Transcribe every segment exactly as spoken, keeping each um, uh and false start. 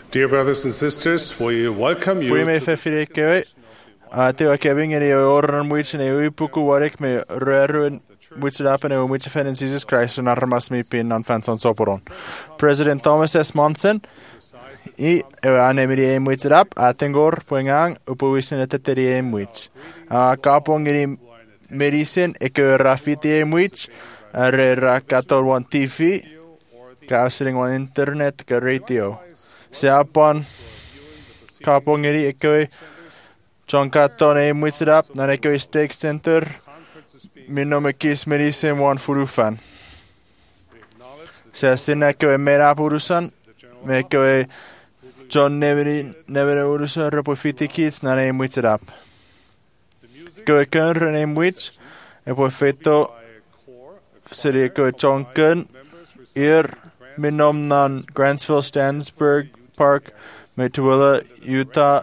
Dear brothers and sisters, we welcome you. Puime fe fidekewe. A te wa keving e oran mwich ne uipuku warek me rerun which happen in which in Jesus Christ and armas me pin on fans on soporon. President Thomas S. Monson I anemiri e which up atengor puengang upuisin at the which. A kapong in medicine e ke rafiti e which a rakator one T V casting on internet ka radio. Se upon kapong iri e ke John Caton e which up na e ke stake center. Min nome kis medicine one furufan. Se sinä koe mera purusan, me koe John neveri neveri urusan rapu fiti kids na ne mwitz rap. Koe kön ne mwitz, e po feto seri koe John kön ir min nom nan Grantsville Stansburg Park me tuwilla Utah.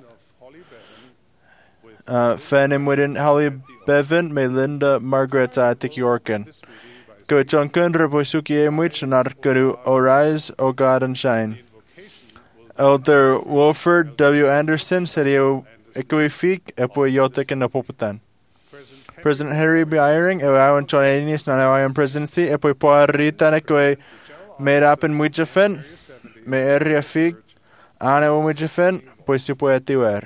Uh, Fannim within Holly Bevan, me Linda Margaret Atik Yorkin. Go Junkin, Raposuki Emwich, and Arkuru, O Rise, O God and Shine. Elder Wolford W. Anderson, Serio Equifik, Epo Yotek and Apopotan. President Henry B. Eyring, Ewan Chonanis, Nanawayan Presidency, Epo Poarita, Equi, made up in Wichafen, me area fig, Anna Wichafen, Poisipoetiwer.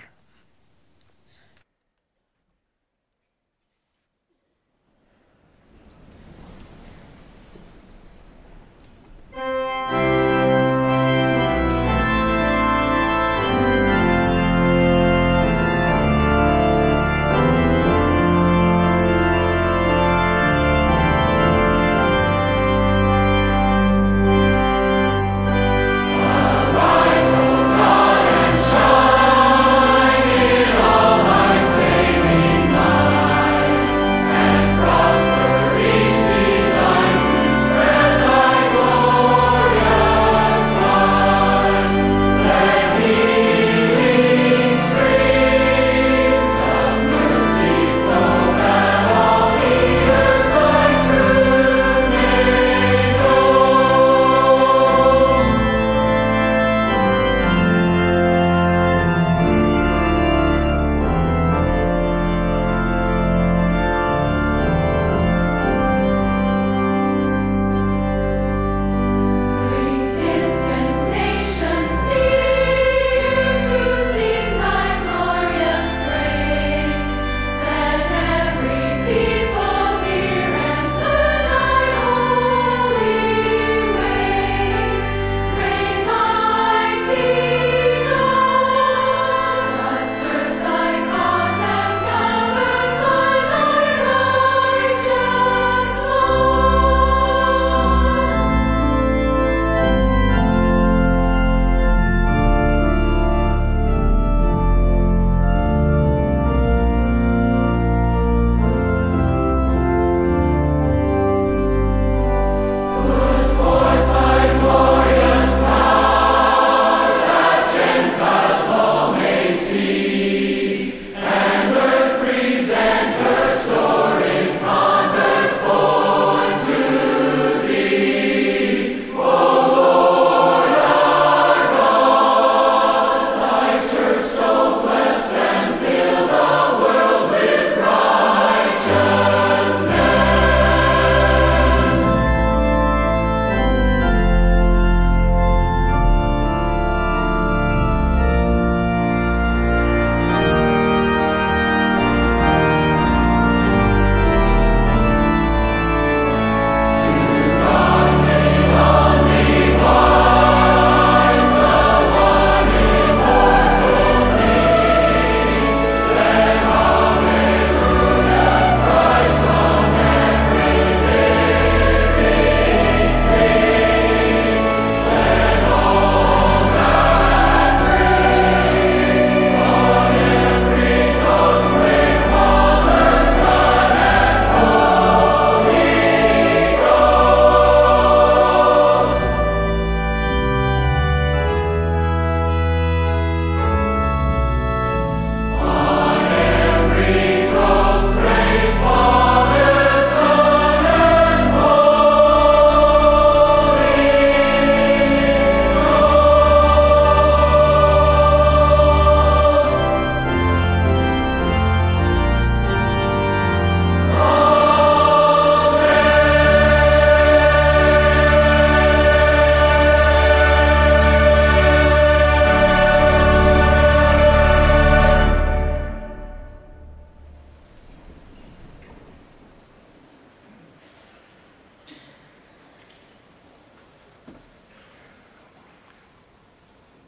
Arise, O God, and shine.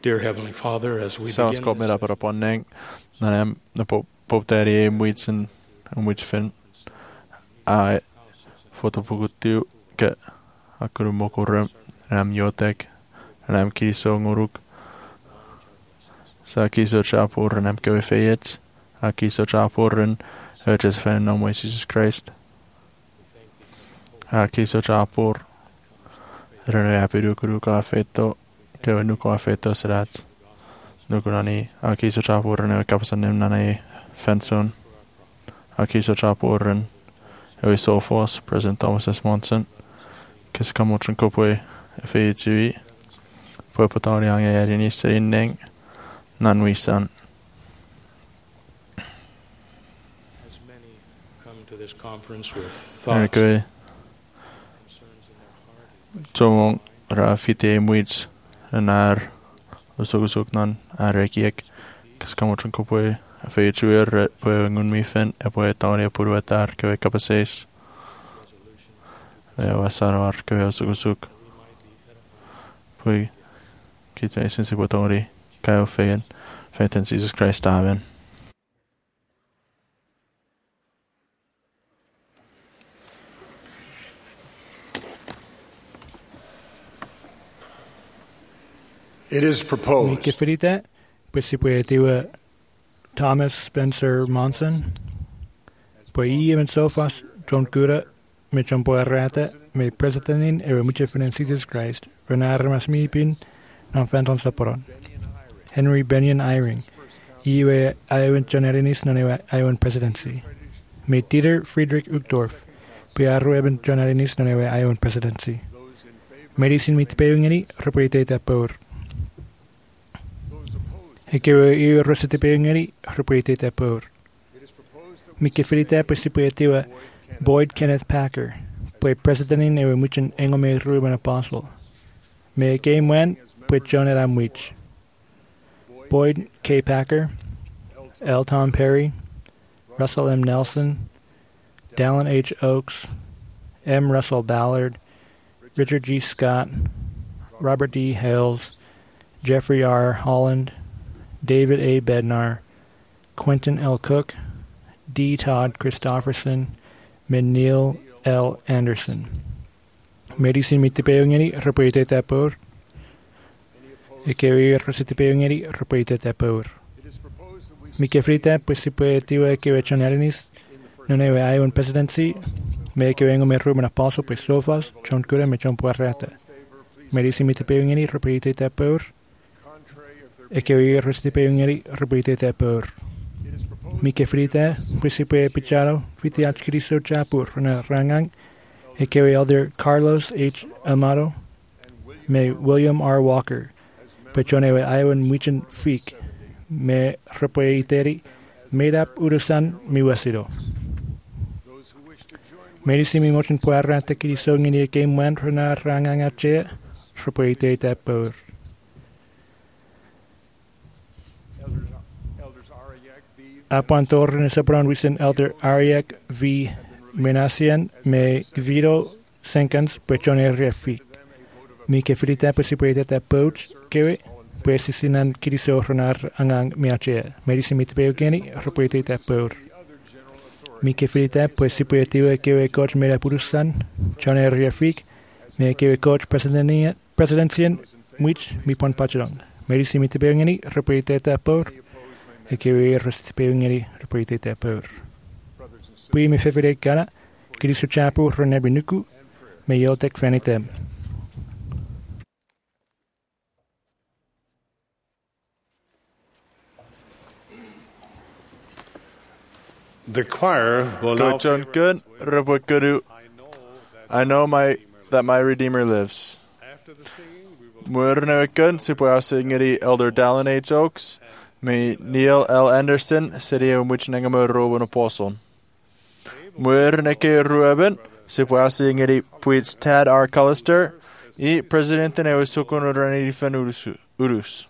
Dear Heavenly Father, as we Sounds begin got me this, up upon neng. Nanem na pop pop dari muits and muits fin. I fotopugutiu ke akuru mokorum ram yotek ram kiso nguruk. Sa kiso chapur ram ke feyet. A kiso chapur and urges fan no Jesus Christ. A kiso chapur. Rene apiru kuru ka feto ke nu ka feto srats. Nukunani a kiso chapur and kapasanim nani fenson. A kiso chapur and Ewy Sophos, President Thomas S. Monson, kes kamotron kopwe feyetui, pwe potari ang erin iserin nan wisan. as many come to this conference with thoughts, Erkwe, concerns in their heart, tomong ra fite muits, enar, usugusuk nan, arekiek, kes kamotron kopwe feyetui er pwe ngun mifen, e pwe tari purwetar, kewe kapaseis. Veo asarar que veo sugusuk. Pui kita esensi potori kayo feyen feten Jesus Christ amen. It is proposed Mikifrita, Pisipuetiva Thomas Spencer Monson, Pui even Sophos, John Cura, Michon Poerrata, me Presidentin, Ewe Mucha Jesus Christ, Renar Masmipin, Non Fenton Soporon, Henry Benyon Eyring, Ewe Iowan Jonerinis, Non Ewe Iowan Presidency, me Dieter Friedrich Uchtdorf, Piarro Eben Jonerinis, Non Ewe Iowan Presidency, Medicine mit Peungeni, Repuitata Power. Hekewe Ewe Rosete Peungeni, Repuitata Power. Mikifrita Pisipuetiva Boyd Kenneth Packer, pwe presidentin ewe muchen engome Ruben Apostle. Me game wen, pwe John Adamwich. Boyd K. Packer, L. Tom Perry, Russell M. Nelson, Dallin H. Oakes, M. Russell Ballard, Richard G. Scott, Robert D. Hales, Jeffrey R. Holland, David A. Bednar, Quentin L. Cook, D. Todd Christofferson, Neil L. Anderson. Medicine mittipeungeri repuitata por. Ekewi resitipeungeri repuitata por. Mikefrita pisipuetiva ekewe chonerinis. Nonewe Iowan presidency. Me ekewengo me ruben apostle pues sofas. Chon cura me chon puerrata. Medicine mittipeungeri repuitata por. Ekewi resitipeungeri repuitata por. Mikefrita, Principe Picharo, Fitiach Cristo Chapur, Rangang, Ekewe Elder Carlos H. Amado, Me William R. Walker, Pechonewe Iowan Michan Freak, Me Repoiteri, Made Up Urusan Miwasido. Medicimi Mochin Puarata Cristo in the game went Rana Rangang Ache, Repoitata Power. Upon Torren Sopron Wissen Elder Ariak V. Menasian, me Gvido Senkans, Pechone Refi. Mi que frita possibilità poach, kewe, Pessisinan Kiriso Ronar Angang Miache, Medisimit Beogeni, Repuitata Power. Mi que frita possibilità kewe coach Mera Purusan, Chone Refik, me kewe coach Presidentian, which mi pon pachong. Medisimit Beogeni, Repuitata Power. E che vi restipeungeri repuitata per. Pui mi fevere gana, che di suciapu ronebinuku, me yotek fenitem. the choir will now Good John good, Rabbi Guru. I know my that my Redeemer lives. after the singing we will Muerne good, Sipuasingeri Elder Dallin H. Oakes. Me Neil L. Anderson, City of which Nangamo Rowan Apostle. Muerneke Rueben, Sipuasi Ngeri Puits Tad R. Callister, E. President and Eusukun Ranifan Urus.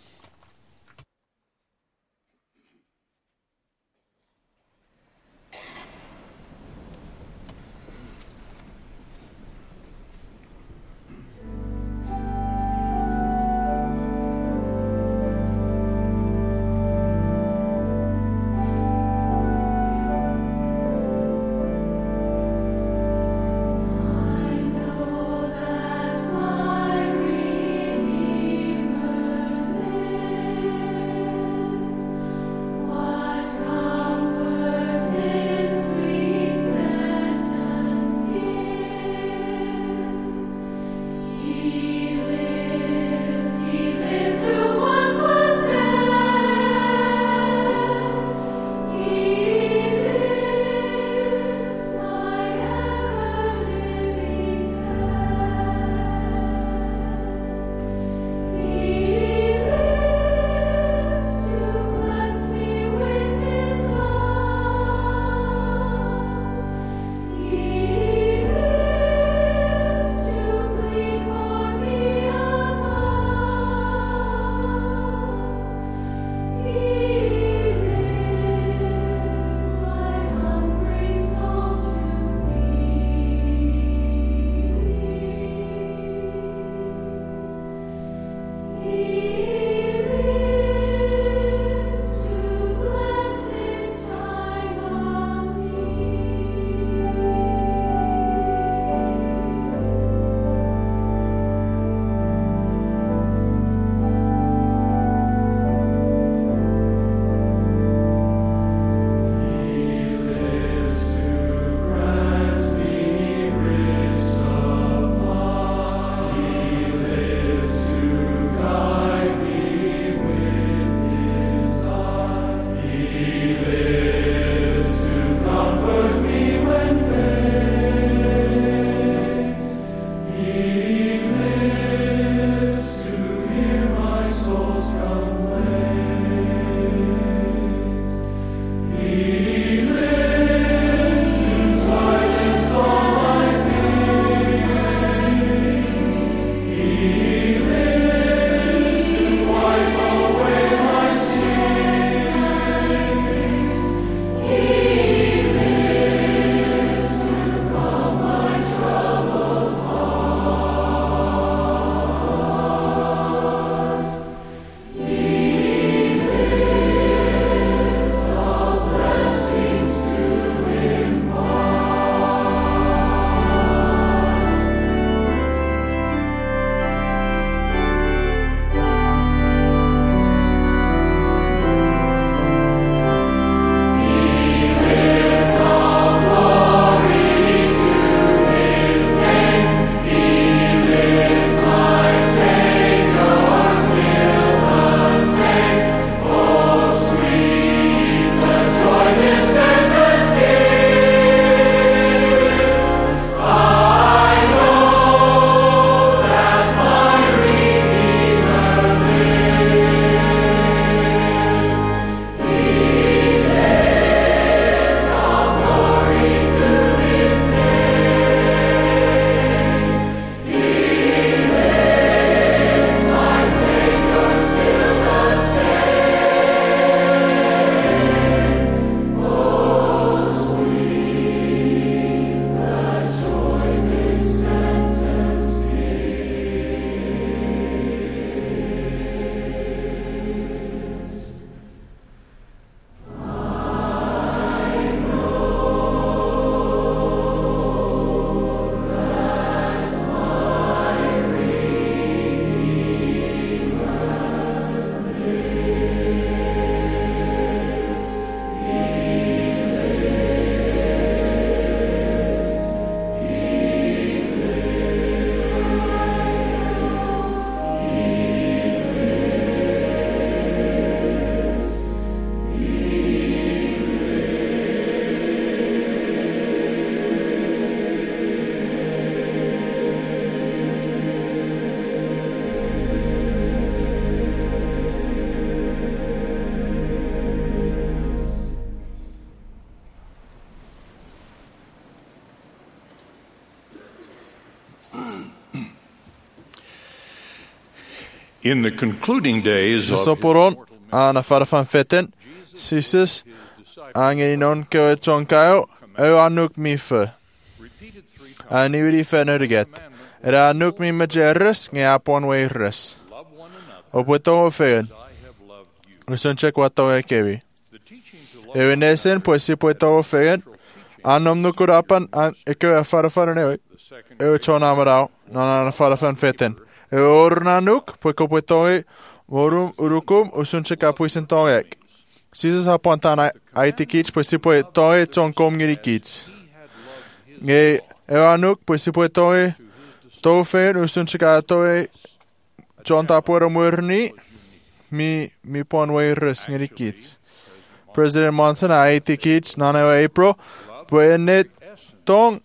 In the concluding days of Soporon, ana farafan feten, sisis, angeinon kewe chonkayo, eu anuk mi fe. Aniwiri fe nuriget. Era anuk mi majeris, nge apon weiris. Opueto fein. Usun chek wato e kewi. Ewe nesen, pues si pueto fein, anom nukurapan, an ikewe farafan newe. Eu chon amarao, nana farafan feten. Eu orna nuk, pues kopueto e, Vorum urukum usun chek apuisen toek. Sisis apontan aiti kits, pues si pue toe chon kom ngiri kits. Nge ewanuk, pues si pue toe tofen usun chek atoe chon tapuero murni, mi mi pon weiris ngiri kits. President Monson aiti kits, nane April, pue net tong,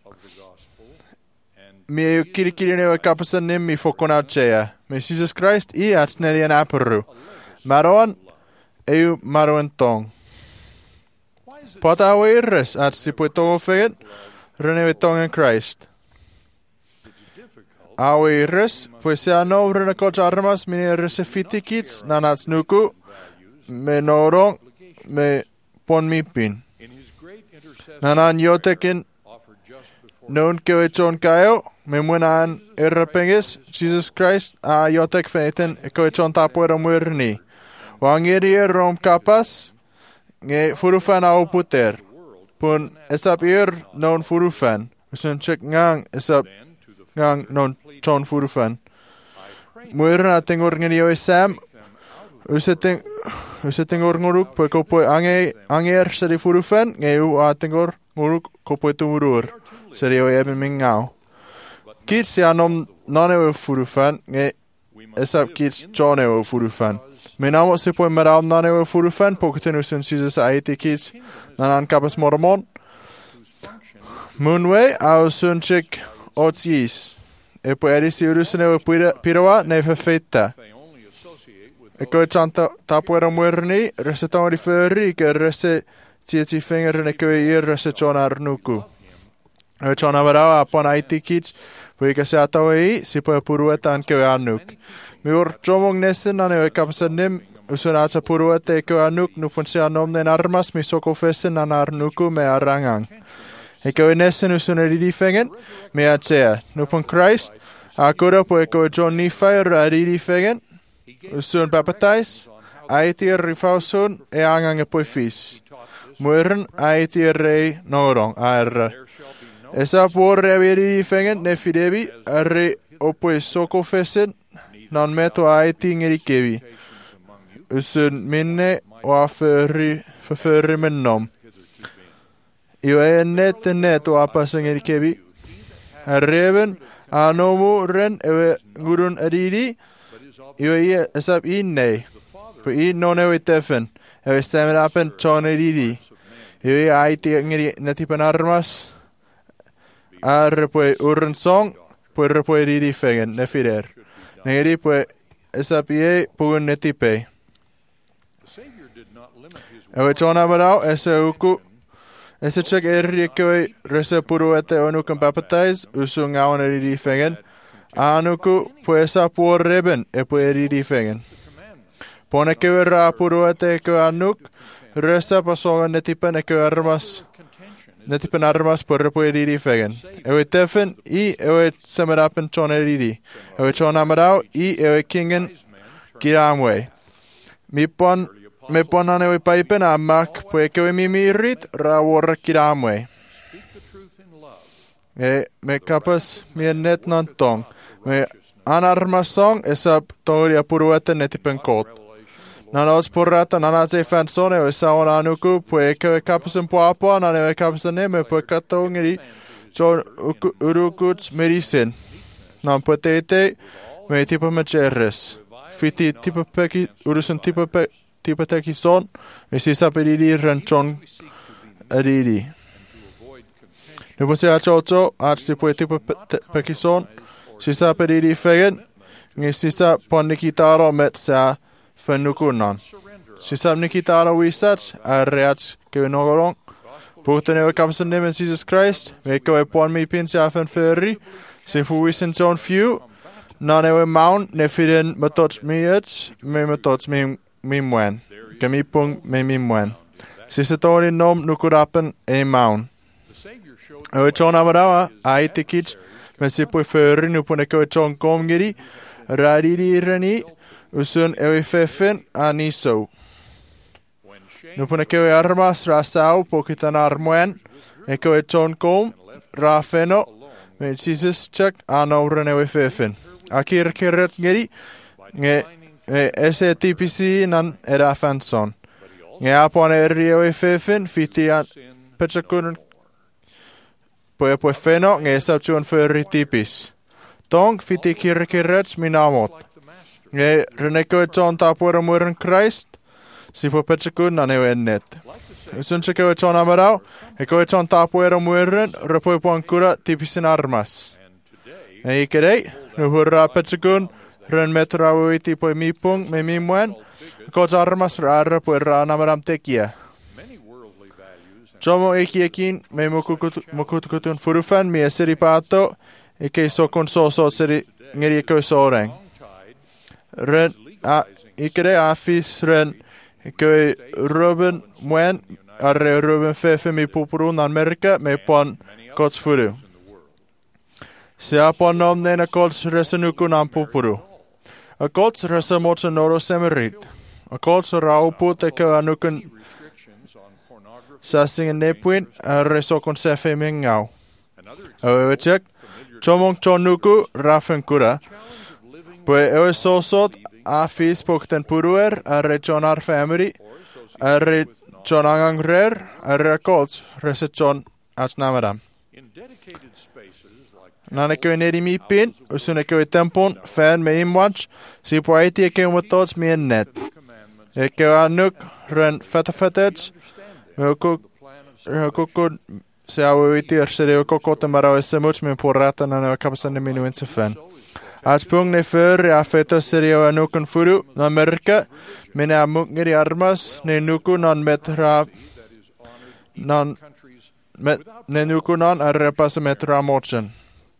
mi eu kiri kiri newe kapasan nim mi fokona chea. Me Jesus Christ i at nelian aperu. Maroan eu maroan tong. Pota weiris at si pue tongo feget, renewe tong in Christ. A weiris, pues se ano rene koch armas mini resefiti kits nanats nuku, me norong, me pon mi pin. Nanan yotekin, non kewe chon kayo, me muenaan errepengis, Jesus Christ, a jotek feiten, koe chon tapuera muerni. Wangiri rom kapas, nge furufan au puter. Pun esap ir non furufan. Usun chek ngang esap ngang non chon furufan. Muerna tengor ngenio esam, useteng usetengor nguruk, poe kopoe ange anger seri furufan, nge u a tengor nguruk kopoe tumurur. Seri o eben mingau. Kits ja nom nanewe furufan, nge esap kits chonewe furufan. Me namo se poi meral nanewe furufan, poketen usun sizes aiti kits, nanan kapas mormon. Munwe, au sun chik otsiis. E poi edisi urusenewe pirawa, neve feitta. E koe chanta tapuera muerni, rese tangori förri, ke rese tieti fingeren e koe ir rese chonar nuku. E chona varawa apon aiti kits, Puika se atawai, si poe puruetaan kewe anuk. Mi ur chomong nesen ane we kapasa nim, usun atsa puruete kewe anuk, nupun se anomnen armas, mi soko fesen an arnuku me arangang. E kewe nesen usun eridi fengen, me atsea. Nupun Christ, akura poe kewe John Nifai eridi fengen, usun papatais, aiti rifausun, e angang e poe fis. Mueren aiti rei norong, aerra. Esa por reveri fengen ne fidebi arre opoi soko fesen non meto aiti ngeri kevi. Usun minne o aferi faferi mennom. Io e net net o apasa ngeri kevi. Arreven anomu ren ewe ngurun aridi. Io e esap inne. Po i non ewe tefen. Ewe stemerapen chon aridi. Io e aiti ngeri netipan armas. Arre poi urren song, poi re poi ridi fengen, ne fider. Neri poi esapie pugun netipei. Ewe chona barau, ese uku, ese chek erri kewe rese puruete onukan papatais, usu ngawan ridi fengen. Anuku poi esa puor reben, e poi ridi fengen. Pone kewe ra puruete kewe anuk, rese pasongan netipen e kewe armas, netipen armas por repoe ridi fegen. Ewe tefen i ewe semerapen chon eridi. Ewe chon amarau i ewe kingen kiramwe. Mi pon, me ponan ewe paipen amak poe kewe mi mirit ra warra kiramwe. E me kapas mi net non tong. Me anarmas song esap toria puruete netipen kot. Nanots porrata, nanats e fansone, o saona anuku, pue kewe kapasen poapoa, nane we kapasen neme, pue kato ngiri, chon urukuts medicine. Nan pue teite, me tipa macheres. Fiti tipa peki, urusen tipa pe, tipa teki son, me sisa pedidi ren chon adidi. Nupo se achocho, at si pue tipa peki son, sisa pedidi fegen, ngi sisa pon nikitaro met sa, Fennukunnan. Sisam nikitaro wisats, arreats kewe nogorong. Puhten ewe kapsen nemen Jesus Christ, me kewe pon mi pin sa fen ferri, se fuwisen John Few, Na ne we maun ne firin matots miets me matots mi mi mwen. Kami pung me mi mwen. Sisatori nom nukurapen e maun. O chon amarawa ai tikits me sipoi förin upon eko chon komgiri radiri rani usun e fefen aniso. Nupon eko armas rasau pokitan armuen eko chon kom rafeno me sisis check ano rene we fefen. Akir kiret ngeri nge S A T P C nan era fanson. Nge apon eri we fefen fitian petsakun Poe poe feno nge sabchuan förri tipis. Tong fiti kirkirrets minamot. Nge reneko etson tapuera mueren Christ. Si po petsekun na neu ennet. Usun seko etson amarau. Eko etson tapuera mueren repoe poan kura tipisin armas. E ikerei. Nuhurra petsekun. Ren metrau iti poe mipung me mimuen. Kots armas raara poe raanamaram tekijä. Jomo ikiekin me mukutukutun furufan mi eseri pato ike sokon soso seri ngeri iko soreng. Ren a ikere afis ren ike Ruben mwen arre Ruben fefe mi pupuru na Amerika me pon kots furu. Se apon nom nena kots resenuku na pupuru. A kots resemotsa noro semerit. A kots rauput ike anukun Sassingen nepuin resokon sefe mingau. Awechek chomong chonuku rafen kura. Pue ewe sosot afis pokten puruer arre chon ar family arre chon angangrer arre kots rese chon asnamaram. Naneko neri mipin usuneko tempon fan me imwatch si poeti eke umotots mi net. Eke anuk ren fatafetets Koko se auiti ersere koko temara esse much min porrata na ne kapasane minu insefen. Atpung ne för ja feta serio anukun furu na Amerika mine amungeri armas ne nuku non metra non met ne nuku non arrepas metra mochen.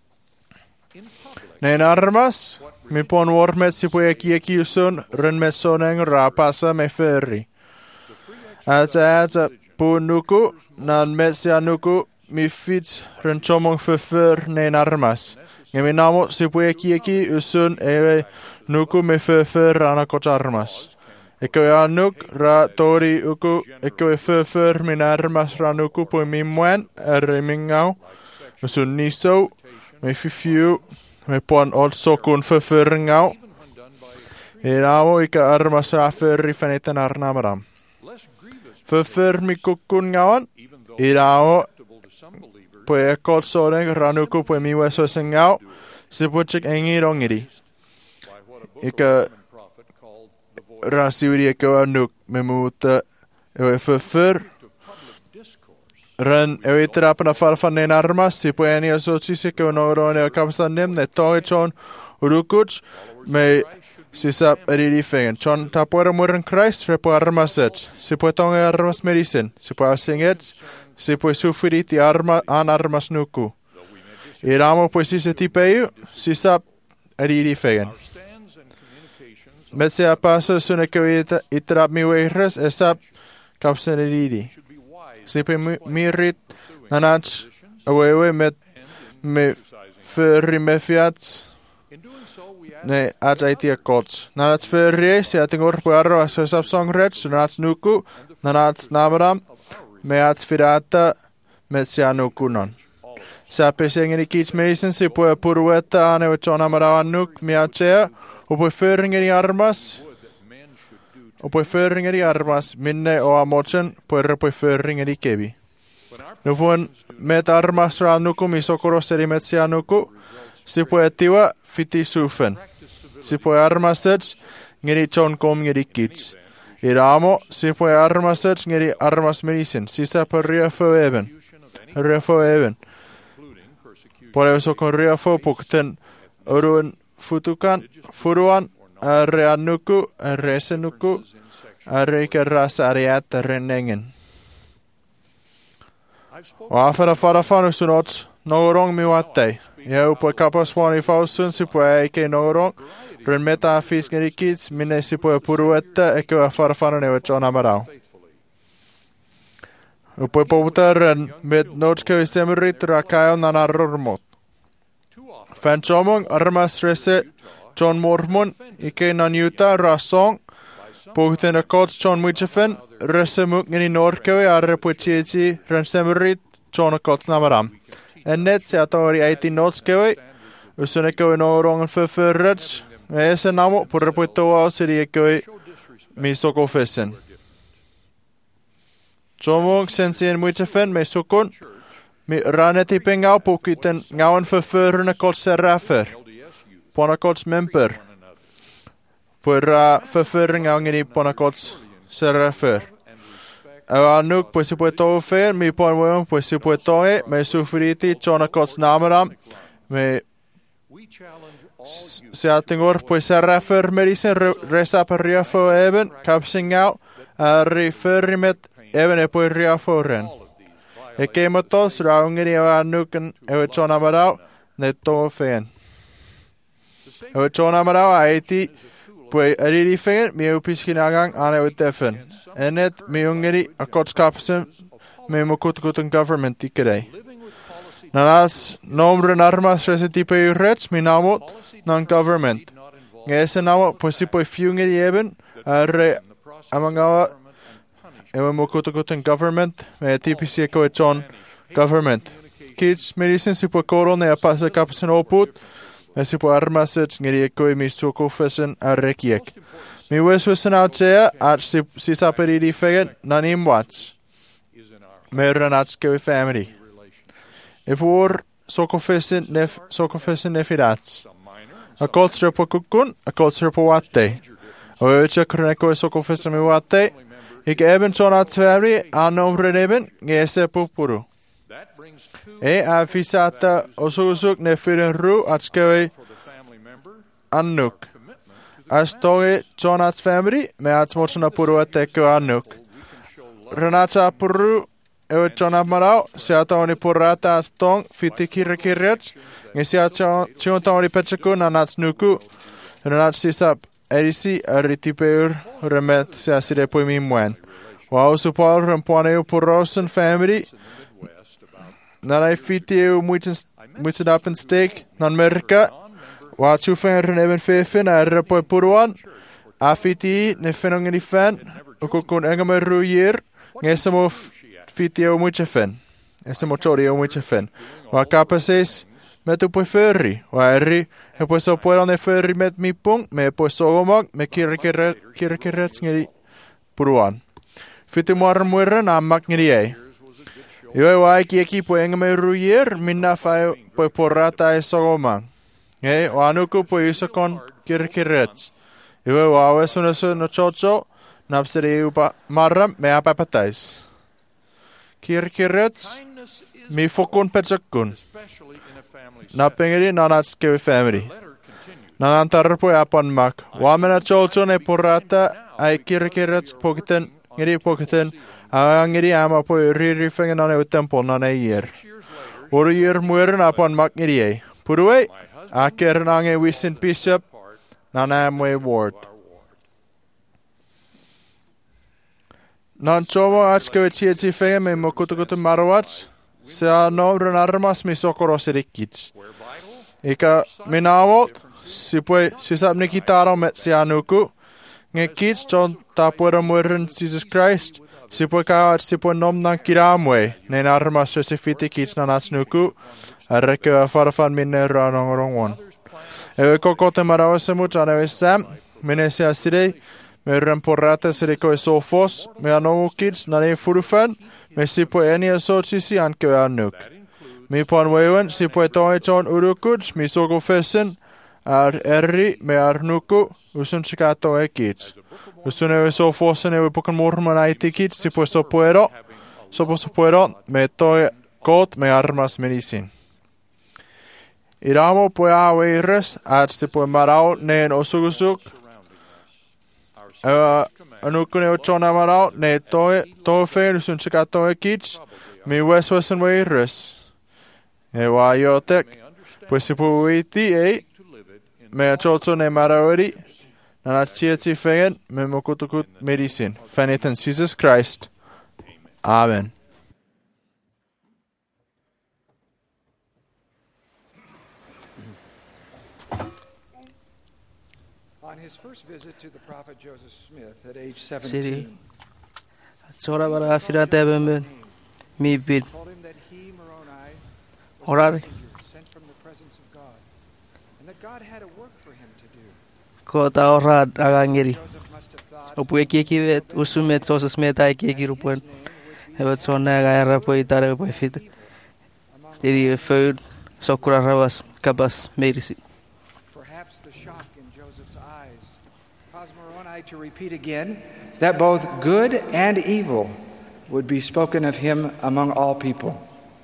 Ne armas mi pon warmet si po eki usun ren mesoneng rapasa me ferri. Ata ata po nuku nan metsia nuku mi fit ren chomong fefer ne armas. Nge mi namo si po eki eki usun ewe nuku me fefer ana koch armas. Eko e anuk ra tori uku eko e fefer min armas ra nuku po mi mwen er mingau. Usun niso me fifiu me pon ol sokun fefer ngau. E namo ika armas ra ferri feniten arnamaram. Fefer mi kukun ngawan. Irao poe ekol soreng ranuku poe mi weso sengau. Sipuchik engi rongiri. Ika rasiuri eka anuk me muuta ewe fefer. Ren ewe terapana farfan nen armas. Sipoe eni asocis eka unoro ne kapastan nem ne toge chon urukuch me sisap eriri fengen. Chon tapuera muren Christ repo armaset. Sipoe tonge armas medicin. Sipoe asinget. Sipoe sufiriti arma an armas nuku. Iramo poe sise tipeu. Sisap eriri fengen. Metsea paso suneko itrap mi weihres esap kapsen eriri. Sipoe mirit nanach awewe met me ferri me fiats. Ne ajaitia kots. Nanats ferrie se atingor puarro asesap songrets nanats nuku nanats namaram me ats firata metsia nukunon. Sape sengeni kits meisen si pue purueta ane uchon amarawan nuk miachea upue ferringeri armas upue ferringeri armas minne o amochen puerre pue ferringeri kebi. Nupun met armas ra nuku misokoroseri metsia nuku si pue tiwa fiti sufen. Si pue armasets ngeri chon kom ngeri kits. Iramo si pue armasets ngeri armas medicin. Sisa per riafo even. Riafo even. Pole sokon riafo pukten uruen futukan furuan arre anuku arre senuku arre kerras ariat renengen. Afara fara fanu sunots nogorong mi watay. Ya upo kapas wani fausun si po eke nogorong. Ren meta fis ngeri kids mine si po puruetta eke wa farfana ne wachon amarao. Upo pouta ren met notske semerit rakayo nanarormot. Fan chomong armas rese John Mormon ike nan Utah rasong. Puhten a kots John Muchafen rese muk ngeni norkewe arre po chichi ren semerit John a kots namaram. En net se atori eighteen notskewe. Usun eke nogorong förförrets. Ese namo på repoitoa siri eke mi soko fesen. Chomong sensien Muchafen me sokon. Mi raneti pengau pukiten ngawan förförrene kots serrafer. Pona kots member. Pura förförring angeni pona kots serrafer. Awa nuk po si po to fer mi pon wem po si po to e me sufriti chona kots namaram me se atingor po serrafer medicine resa per riafo even capsing out a referimet even e po riafo ren. E kematos raungeni awa nuken e chona marau ne to fen. E chona marau a eti Poi ariri fengen mi upiskinagang ane utefen. Enet mi ungeri a kotskapsen me mukutukutun government ikerei. Nanas nomren armas resetipe urets mi namot non government. Ngese namot poi si poi fiungeri eben arre amangawa ewe mukutukutun government me tipisi eko e chon government. Kids medicine si poi korone a pasa kapsen oput. Si po armasets ngeri eko mi suko fesen arrekiek. Mi weswesen outsea at si si saperidi fegen nanim wats. Merran atske family. E por soko fesen nef soko fesen nefidats. A kotsre po kukun, a kotsre po watte. O eche kroneko soko fesen mi watte. Ik eben chon ats family anomre neben ngese pupuru. E a fisata osusuk ne firen ru atskewe annuk. Astoge Jonats family me atsmotsuna puru ateko annuk. Renata puru ewe Jonat marau se atoni purata astong fiti kirrekirrets nge se atoni petsaku nanats nuku renat sisap edisi arritipeur remet se asire poimi mwen. Wau supal rempuaneu purosen family Nara fiti eu muiten apen steek nan merka. Wa chufen ren even fefen a repo puruan. A fiti ne fenongen i fen. Uko kun engame ruier. Ngesemo fiti eu muite fen. Ngesemo chori eu muite fen. Wa kapases metu po ferri. Wa erri he po so pueron e ferri met mi pung. Me po sogomag me kirkeret ngeri puruan. Fiti muarren muerren ammak ngeri ei. Iwe wai ki eki po engame ruier minna fai po porrata e sogomang. E o anuku po isakon kirkirets. Iwe wawe sunesu no chocho napseri upa marram me apapatais. Kirkirets mi fokun petsakun. Napengeri nanatske family. Nanantar po apon mak. Wamena chocho ne porrata ai kirkirets pokiten ngeri pokiten Angeri ama po riri fengen ane utempol nane ier. Oru ier mueren apon mak ngeri e. Purue, aker nange wisin bishop nana amwe ward. Nan chomo atske vetieti fengen me mokutukutu marwats. Se ano renarmas mi sokoros rikits. Ika minawot, si pue sisap nikitaro met si anuku. Nge kits chon tapuera mueren Jesus Christ. Si po kawat si po nom nang kiramwe, ne narmas se fiti kits na natsnuku, arreke a farfan minne ranong rongwon. Ewe kokote marawase mut ane sam, minne se asire, me remporrate se reko e sofos, me anomu kits na ne furufan, me si po eni a sotsisi anke anuk. Mi pon wewen si po etoe chon urukuds, mi sogo fesen, ar erri me arnuku, usun chikato e kits. Usun ewe so fosen ewe pokan morman aiti kits, si po so puero, so po so puero, me toe kot me armas medicin. Iramo po awe ires, at si po marau neen osugusuk, ewa anukun ewe chona marau, ne toe, toe fe, usun chikato e kits, mi wes wesen we ires. E waiotek, puisipuiti ei, me cholsone marawari, nanatsietsi fegen, me mokutukut medicine, feniten Jesus Christ. Amen. On his first visit to the prophet Joseph Smith at age Siri. seventeen, Tsora bara firata bemben. Mi bid. told him that he, Moroni, was Orar. a messenger sent from the presence of God, and that God had a work for him to do. Ko ta ora agangeri. Joseph must have thought Opu eki vet usumet sosa smeta eki eki rupen. Evet sonna gaira po itare po fit. Diri food sokura ravas kabas merisi. perhaps the shock in Joseph's eyes caused Moroni to repeat again that both good and evil would be spoken of him among all people.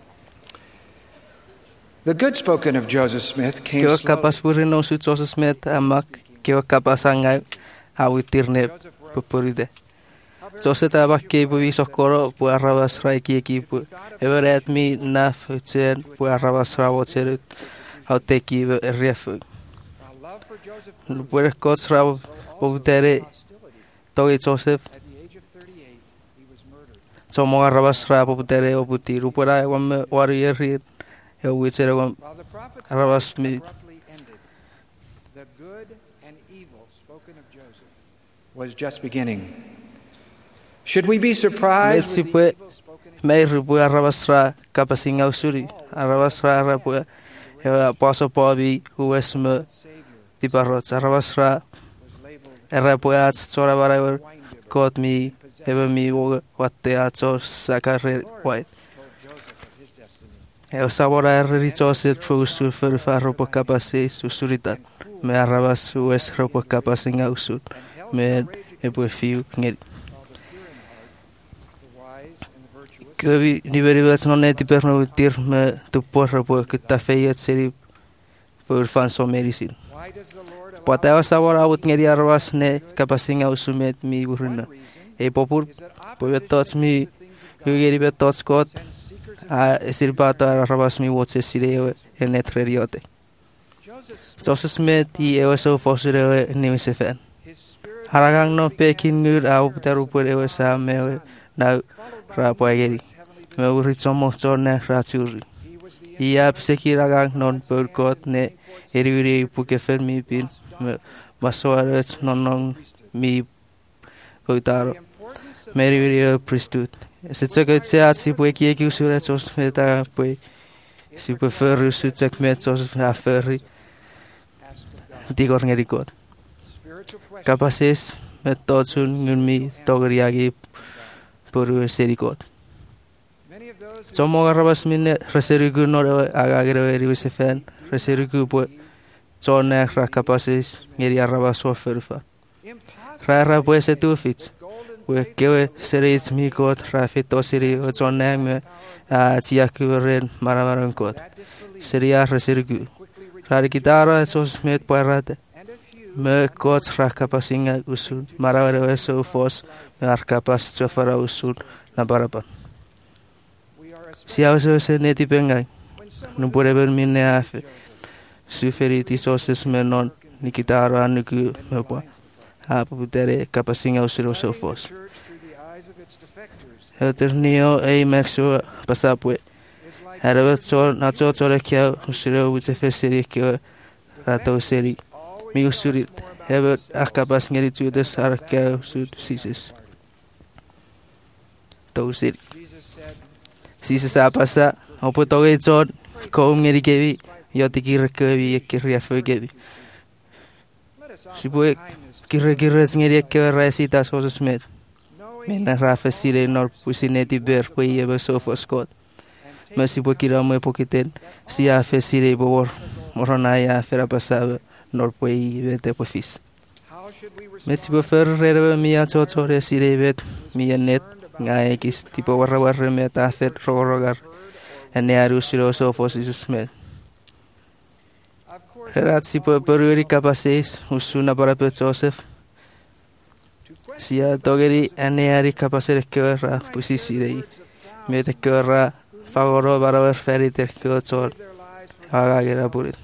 The good spoken of Joseph Smith came Kyo slowly. kapas purino su sosa smeta amak kyo kapas angai awitirne pupuride. Joseph tabak ke bu sokoro pu ravas raiki eki pu. Everet mi naf utsen pu ravas ravotser auteki refu. While love for Joseph Puer kots rav pobutere togi Joseph at the age of thirty-eight, he was murdered. Somo ravas ra pobutere obuti rupura wam warrior e witser wam While the prophets ravas mi abruptly ended, the good and evil spoken of Joseph was just beginning. Should we be surprised Let's with see, the evil spoken of May ribu ravas ra kapasinga usuri ravas ra rapu e paso pobi uesme Savior di parot ravas ra was labeled rapu at tsora bara wine bibber, kot mi eve mi wo watte at so sakare white told Joseph of his destiny. e sabora ri Joseph fu su fer farro po kapase susurita me ravas ues ropo kapasinga usur me e po fiu ngel Called the pure in heart, the wise and the virtuous, Kövi niverivet non eti per no tir me tu porra po que ta feiet seri por fan so medicine. why does the Lord allow Pata sabor out ngeri arvas ne kapasinga usumet mi burina. one reason E popur is that po opposition tots to mi the things of God yugeri bet tots kot sends seekers of a sirbata arvas mi wotse sire e netreriote. Joseph Smith, Joseph Smith i e so fosire ne usefen. his spirit Haragang no pekin nur au taru por e sa me na ra po ageri. Me urit somo chorne ratsuri. he was the Ia psekiragang non perkot ne eriri puke fermi pin masoaret nonong mi poitaro importance of meriri priesthood. Sitsaka tseat si pue kie ki usure tos meta pue si pue ferri sutsek metos aferi ask of God. digor ngerikot. Spiritual questions Kapases metotsun ngumi togriagi puru serikot. many of those who Somo garabas mine reserigu no agagre rivisefen reserigu pue Zone ra kapases ngeri arabas so ferfa. impossible Rara pue se tu fits. golden We kewe seris mi kot rafit osiri o zone me a tiakuren maramaran kot. that disbelief Seria reserigu. quickly rejected, Rari kitara sos met poirate. and a few Me kot ra kapasinga usul maravare so fos me ar kapas chofara usul na barapan. we are especially Si auso se neti pengai. when someone No puede ver mi neafe. Suferiti soses me non ni kitara nuku me po. Ha putere kapasinga usul so fos. church through the eyes of its defectors Eternio e maxo pasapue. is like Arabat so na so so kia usuro use feseri kia rato seri. always Mi usurit. Hebet akapas ngeri tu des arka usud sises. To seri. Jesus said, Sises apasa opo toge zon ko ngeri kevi yoti kir kevi kiria fegevi. let us Si offer pue kindness to kir kir ngeri ke resita so smet. knowing Mena rafa sire nor pusineti ber pue yebe so foskot. and Masi po kira mo pokiten si a fesire bor moronaya fera pasaba nor pue vete po fis. how should we Metsi respond po fer rere mia cho cho re sire vet mia net ngai kis tipo warra warra me ta fer rogar ene aru siro so fosis smet. of course Herat si po peruri capaces usuna para pe Joseph to question sia dogeri ene ari capacer kera pusi sire words of thousands me te kera fagoro barabar feriter kyotsor agagira burit.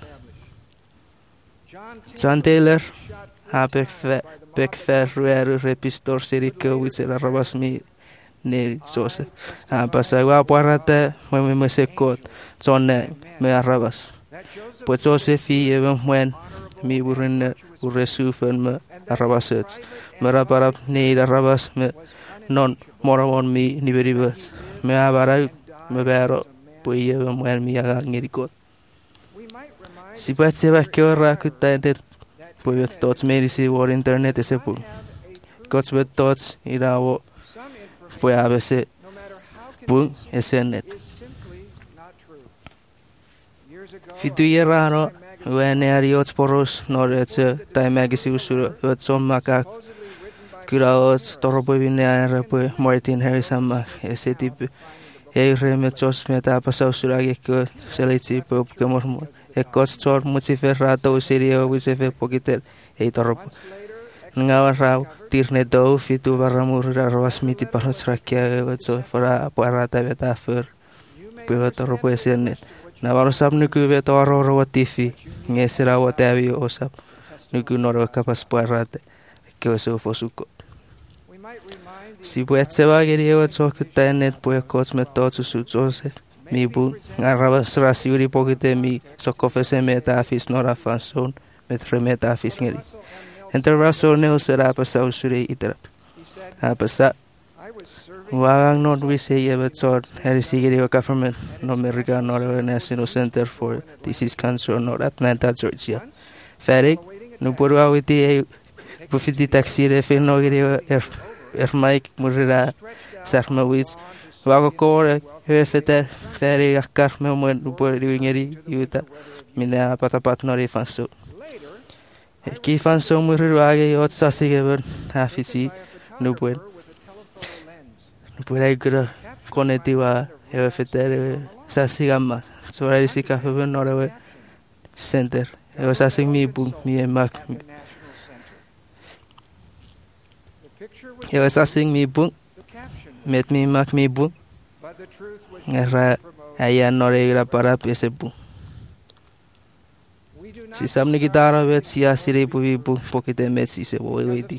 John Taylor ha bekfe bekfer rueru repistor sirikko witsela rabasmi ne Joseph. Ha pasagua parate me me sekot sonne me arabas. Pues Joseph y even when mi burin uresufen me arabasets. Me raparap ne arabas me non morawon mi niberibas. Me abara me bero pues even when mi aga ngirikot. Si puede ser que ahora que está en pues todos me dicen por internet ese pu. Cots with todos ir a o pues a veces pu ese net. Fitu raro when ariot poros noretse time agisi usuro ot som maka kuraot toropo vine pues Martin Harrison ma ese tipo e remetos meta pasau surage que se le tipo que mormo e costor musifer rato serio wisefe pokiter e toropo ngawa rau tirne do fitu baramur ravas miti parasrakia so fora parata beta fer pe toropo esen Navarro sab nuku ve toro ro tifi ngesera o tavi osap nuku noro kapas parate que so fosuko Si puede se va geri o so que tenet pues cosme todo su Joseph mi bu araba srasiuri pokite mi sokofese metafis nora fanson met remetafis ngeri enter raso ne usera pasa usuri itra ha pasa Wagang not we say ever thought Harrisigiri government no America nor National Center for Disease Control nor Atlanta, Georgia. Ferig, no Purwawiti a Buffiti taxi refi no er er Mike Murira Sarmawits, Wagakore, Hefeter, Ferry Akarme when Purwingeri, Utah, Mina Patapat nor Fanso. Kifanso Muriwagi or Sassigavan, Hafisi, no bueno. Purai kura konetiwa ewe fetere sasi gamma sorai sika febe norewe center ewe sasi mi bu mi emak ewe sasi mi bu met mi mak mi bu ngara aya noreira para pese bu si samni gitara vet si asire bu bu pokite met si se bo weti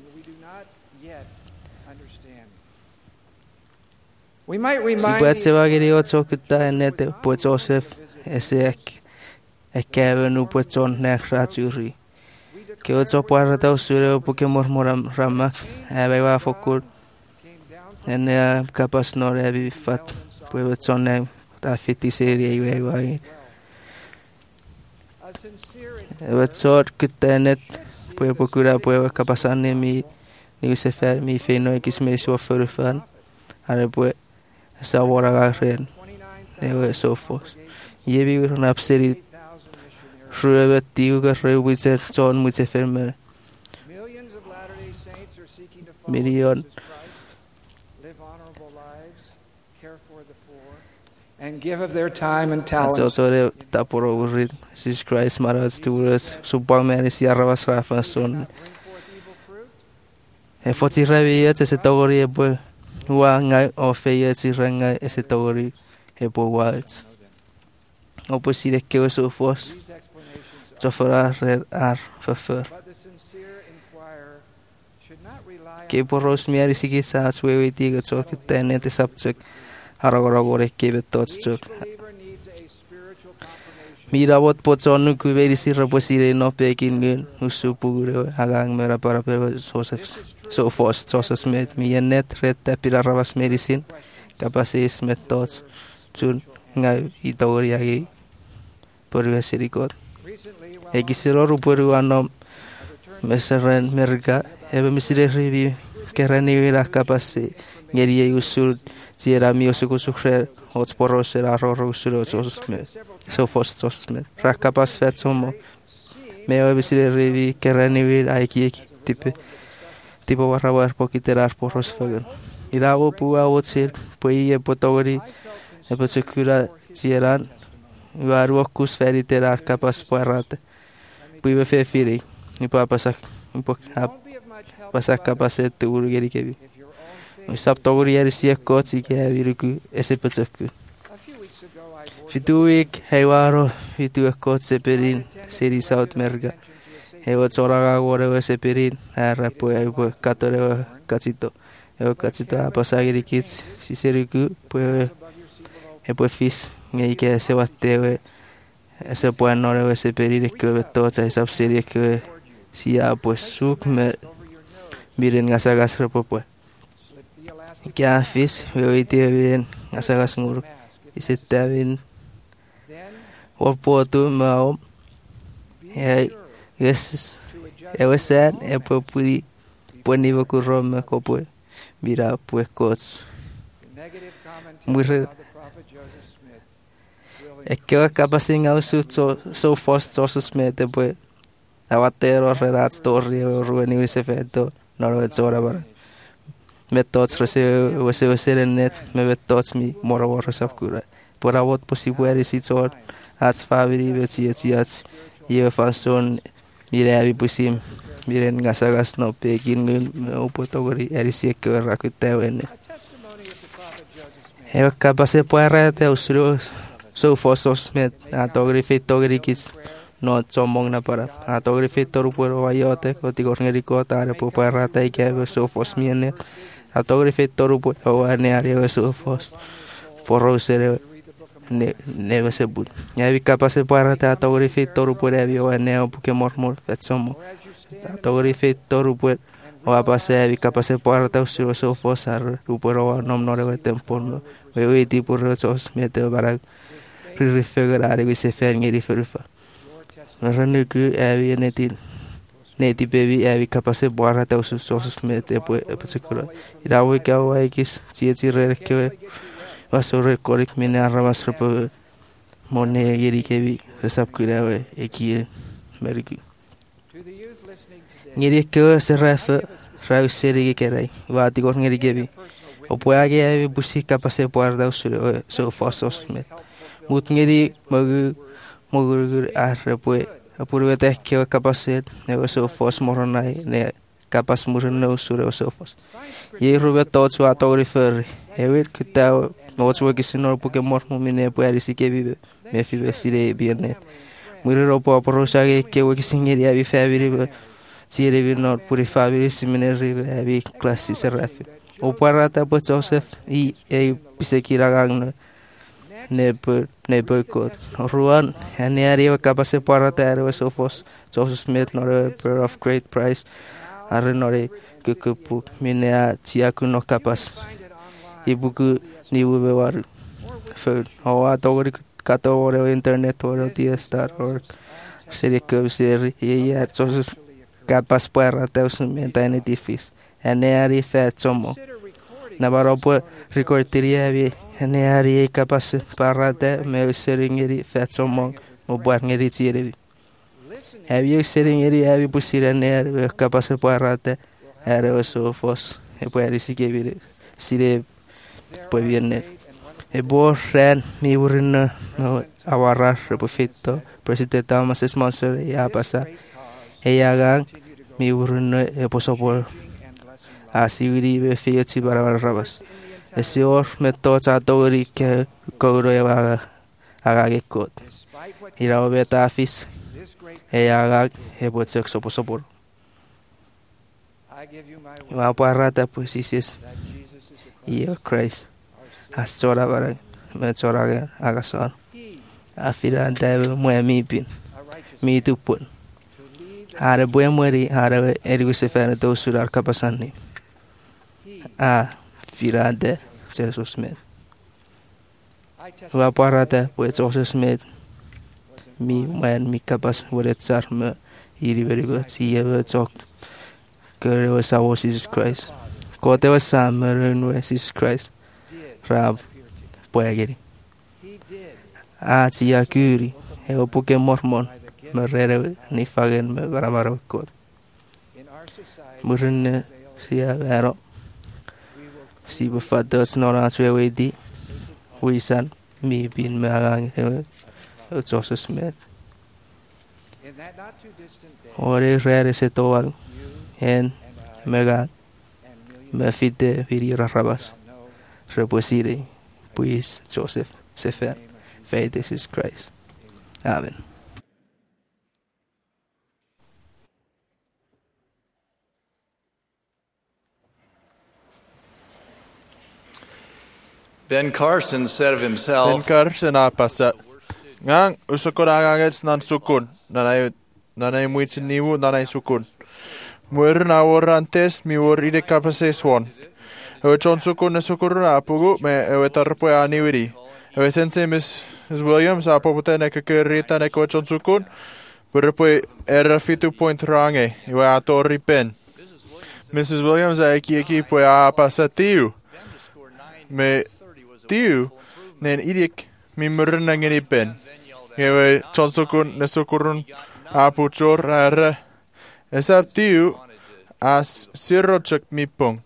Si puede se va a querer otro que está en este, pues Joseph, ese es que no puede ser negra churri. Que otro puede estar usando porque mormoram ramak, a va a focar en el capaz no le vi fat, puede ser negra, la fetisería y va a ir. El otro que está en este, puede procurar, puede capaz de mi, ni se fe, mi fe no es me hizo fan, ahora pues Sawara garen ewe sofos yebi wir napseri ruebe tiuga rewitzer son muche fermer million and give of their time and talents. Also the taporo urid Jesus Christ maras turas subameri si arabas rafa son e foti revi etse togori e Wa ngai o feia si ranga ese tori e po wals. O po si de que so fos. So fora red ar fafer. Que por ros mi ari sigi sa swewe tiga so que tenete subject aragoragore que betot so. Mira bot pot so nu ku veri si raposire no pekin gen usu pugure agang mera para per Joseph so fos Joseph Smith mi net red tapira rabas medicine capaces methods tun ngai itori agi por vesirikot e kisero ruporu anom meseren merga ebe misire rivi kerani vira capase ngeri usul Tira mio suku sukre hot poros era roro usulo Joseph so fos Joseph Smith rakapas fet somo meo visire revi kerani vir aiki tipe tipo barrawar pokiterar poros fagan iravo pua otsir poi e potogori e potsekura tiran varu kus feriterar kapas parate pui ve fefiri ni pa pasak un po pasak kapaset urgeri kebi Sab togori ari siya kotsi ke aviruku ese petsaku. Fituik hewaro fitu kot seperin seri South America. Hewa tsoraga gore seperin ara po ewa katore katito. Ewa katito apa sagiri kits si seriku po ewa fis ngai ke se watte ese po anore seperin ke to sa sab seri ke si apo suk me miren ngasagas repo po. Kya fis we ite miren ngasagas ngur isetavin Wapo tu mau, ya, yes, eu sad, eu puri, puni baku rom kopo, mira pues cots. Mure, é que eu acaba sem ao su so so fast so Smith depois, avatero rerat story o ruani esse feito, não é só agora. Me tots rece você você net, me tots mi mora mora sapkura. Por a wat possible is it all. Ats favori veci ets ets ye fason mire pusim mire ngasagas no pekin o potogori erisi ke rakutewene e kapase poera te usro so fosos met atogri fitogri kits no somong na para atogri fitor puro ayote kotigor ngeri kota are po poera te ke so fos miene atogri fitor puro ane are so fos porro sere ne neve se bud ya vi capaz de para ta autografia toru por avio anel porque mormor fetsomo autografia toru por o apase vi capaz de para ta usiro so fosar ruporo nom nore tempo no vi ti por sos mete para rifegare vi se ferni riferfa ranu ku avi netin neti bevi avi capaz de para ta uso sos mete po particular ira we ka wa kis chi chi re ke Vasore korik mine arramas repo mone yeri kebi resap kurawe eki meriki. Ngeri ke seraf rau seri kerai vati kor ngeri kebi. Opoage ave busi kapase poarda usure so fosos me. Mut ngeri magu magur arrepo apurwete ke kapase ne so fos moronai ne kapas murno usure so fos. Ye rubet tots wa autographer evet kita Notes work is no porque mormo mine puede si que vive me fibe si de viernes muri ropo por rosa que we singeri abi favori si de no puri favori si mine rive abi classe seraf o parata po Joseph i e pisekira gang ne per ne boycott ruan ane area capaz de parata ero sofos Joseph Smith no per of great price are no que que mine a tiaku no capaz e buku ni ube war for how atogri kato ore internet ore tiestar or serie que ser e ya sos capaz para teus mentane difis ane ari fet somo na baropo recorderia vi ane ari capaz para te me seringeri fet somo o bar ngeri tiere have you seringeri have pusira ane capaz para te era so fos e poi si che vi si de poi viene e borren mi urna no awarrar repofito presidente Thomas sponsor e a pasa e hagan mi urna e posopor así vive fiati para rabas e se or metto chatori che coro e haga haga che cot ira obeta fis e haga e potsexo posopor va parata pues si es Io Christ asora bara me chora agasor afira deve mo mi pin mi tu pun are buen mueri are ergo se fere do surar kapasani a firade Jesus Smith va parata pues Jesus Smith mi man mi kapas wodet sarme iri verigo si eve chok kere was our Jesus Christ Kote was summer in Jesus Christ. Rab Poegeri. Ah, tia Kuri. Eo puke mormon. Merere ni fagen me baramaro kot. Murin sia vero. Si befados nora swewe di. Wisan mi bin me agang Joseph Smith. Ore rere se toal. En mega me fite viri rabas reposire puis Joseph se fer faith in Jesus Christ. Amen. Ben Carson said of Ben himself, Carson apasa. Ngang usukon agagets nan sukun. Nanay nanay muitsin nivu nanay sukun. Muir na warantes mi wor ide kapases won. Ewe chon sukun na sukurun apugu me ewe tarpo ya niwiri. Ewe sense Miss Williams apopute ne kakerita ne ko chon sukun. Berpo era fitu point range. Ewe atori pen. Missus Williams a eki eki po ya apasa tiu. Me tiu nen idik mi murna ngeni pen. Ewe chon sukun ne sukurun apu chor ara. Esap tiu as sirochak mi pung.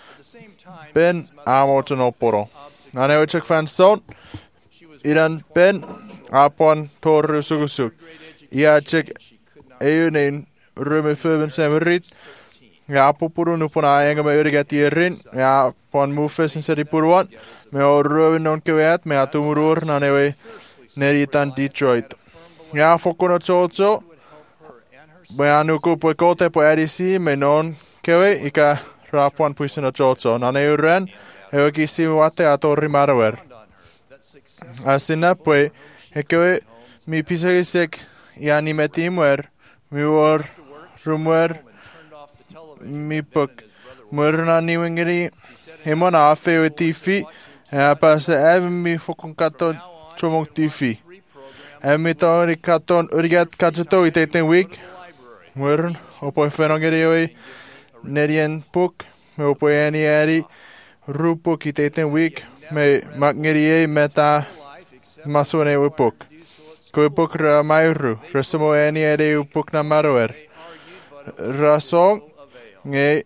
Ben amoton oporo. Nane chak fan son. Iran ben apon toru sugusuk. Ia chak eunen rume föben semerit. Ja apu puru nupon aenga me yrgat ierin. Ja pon mufes en sedi puruan. Me o ruven non keveat me atumurur nanewe neritan Detroit. Ja fokuno chocho. Me anuku po kote po edisi me non kewe ika rapuan puisino chocho. Nane uren e kisi wate atorri marwer. Asina poi e kewe mi pisagisek ja nimetimuer mi wor rumwer mi puk murna niwingeri hemon afe we tifi e pasa ev mi fokon katon chomok tifi. E mi tori katon urgat kachato iteten week. Murn opo fenongeri oi nerien puk me opo eni eri rupuk iteten week me magngeri meta masone we puk. Ko puk ra mairu resmo eni eri upuk na maroer. Rasong nge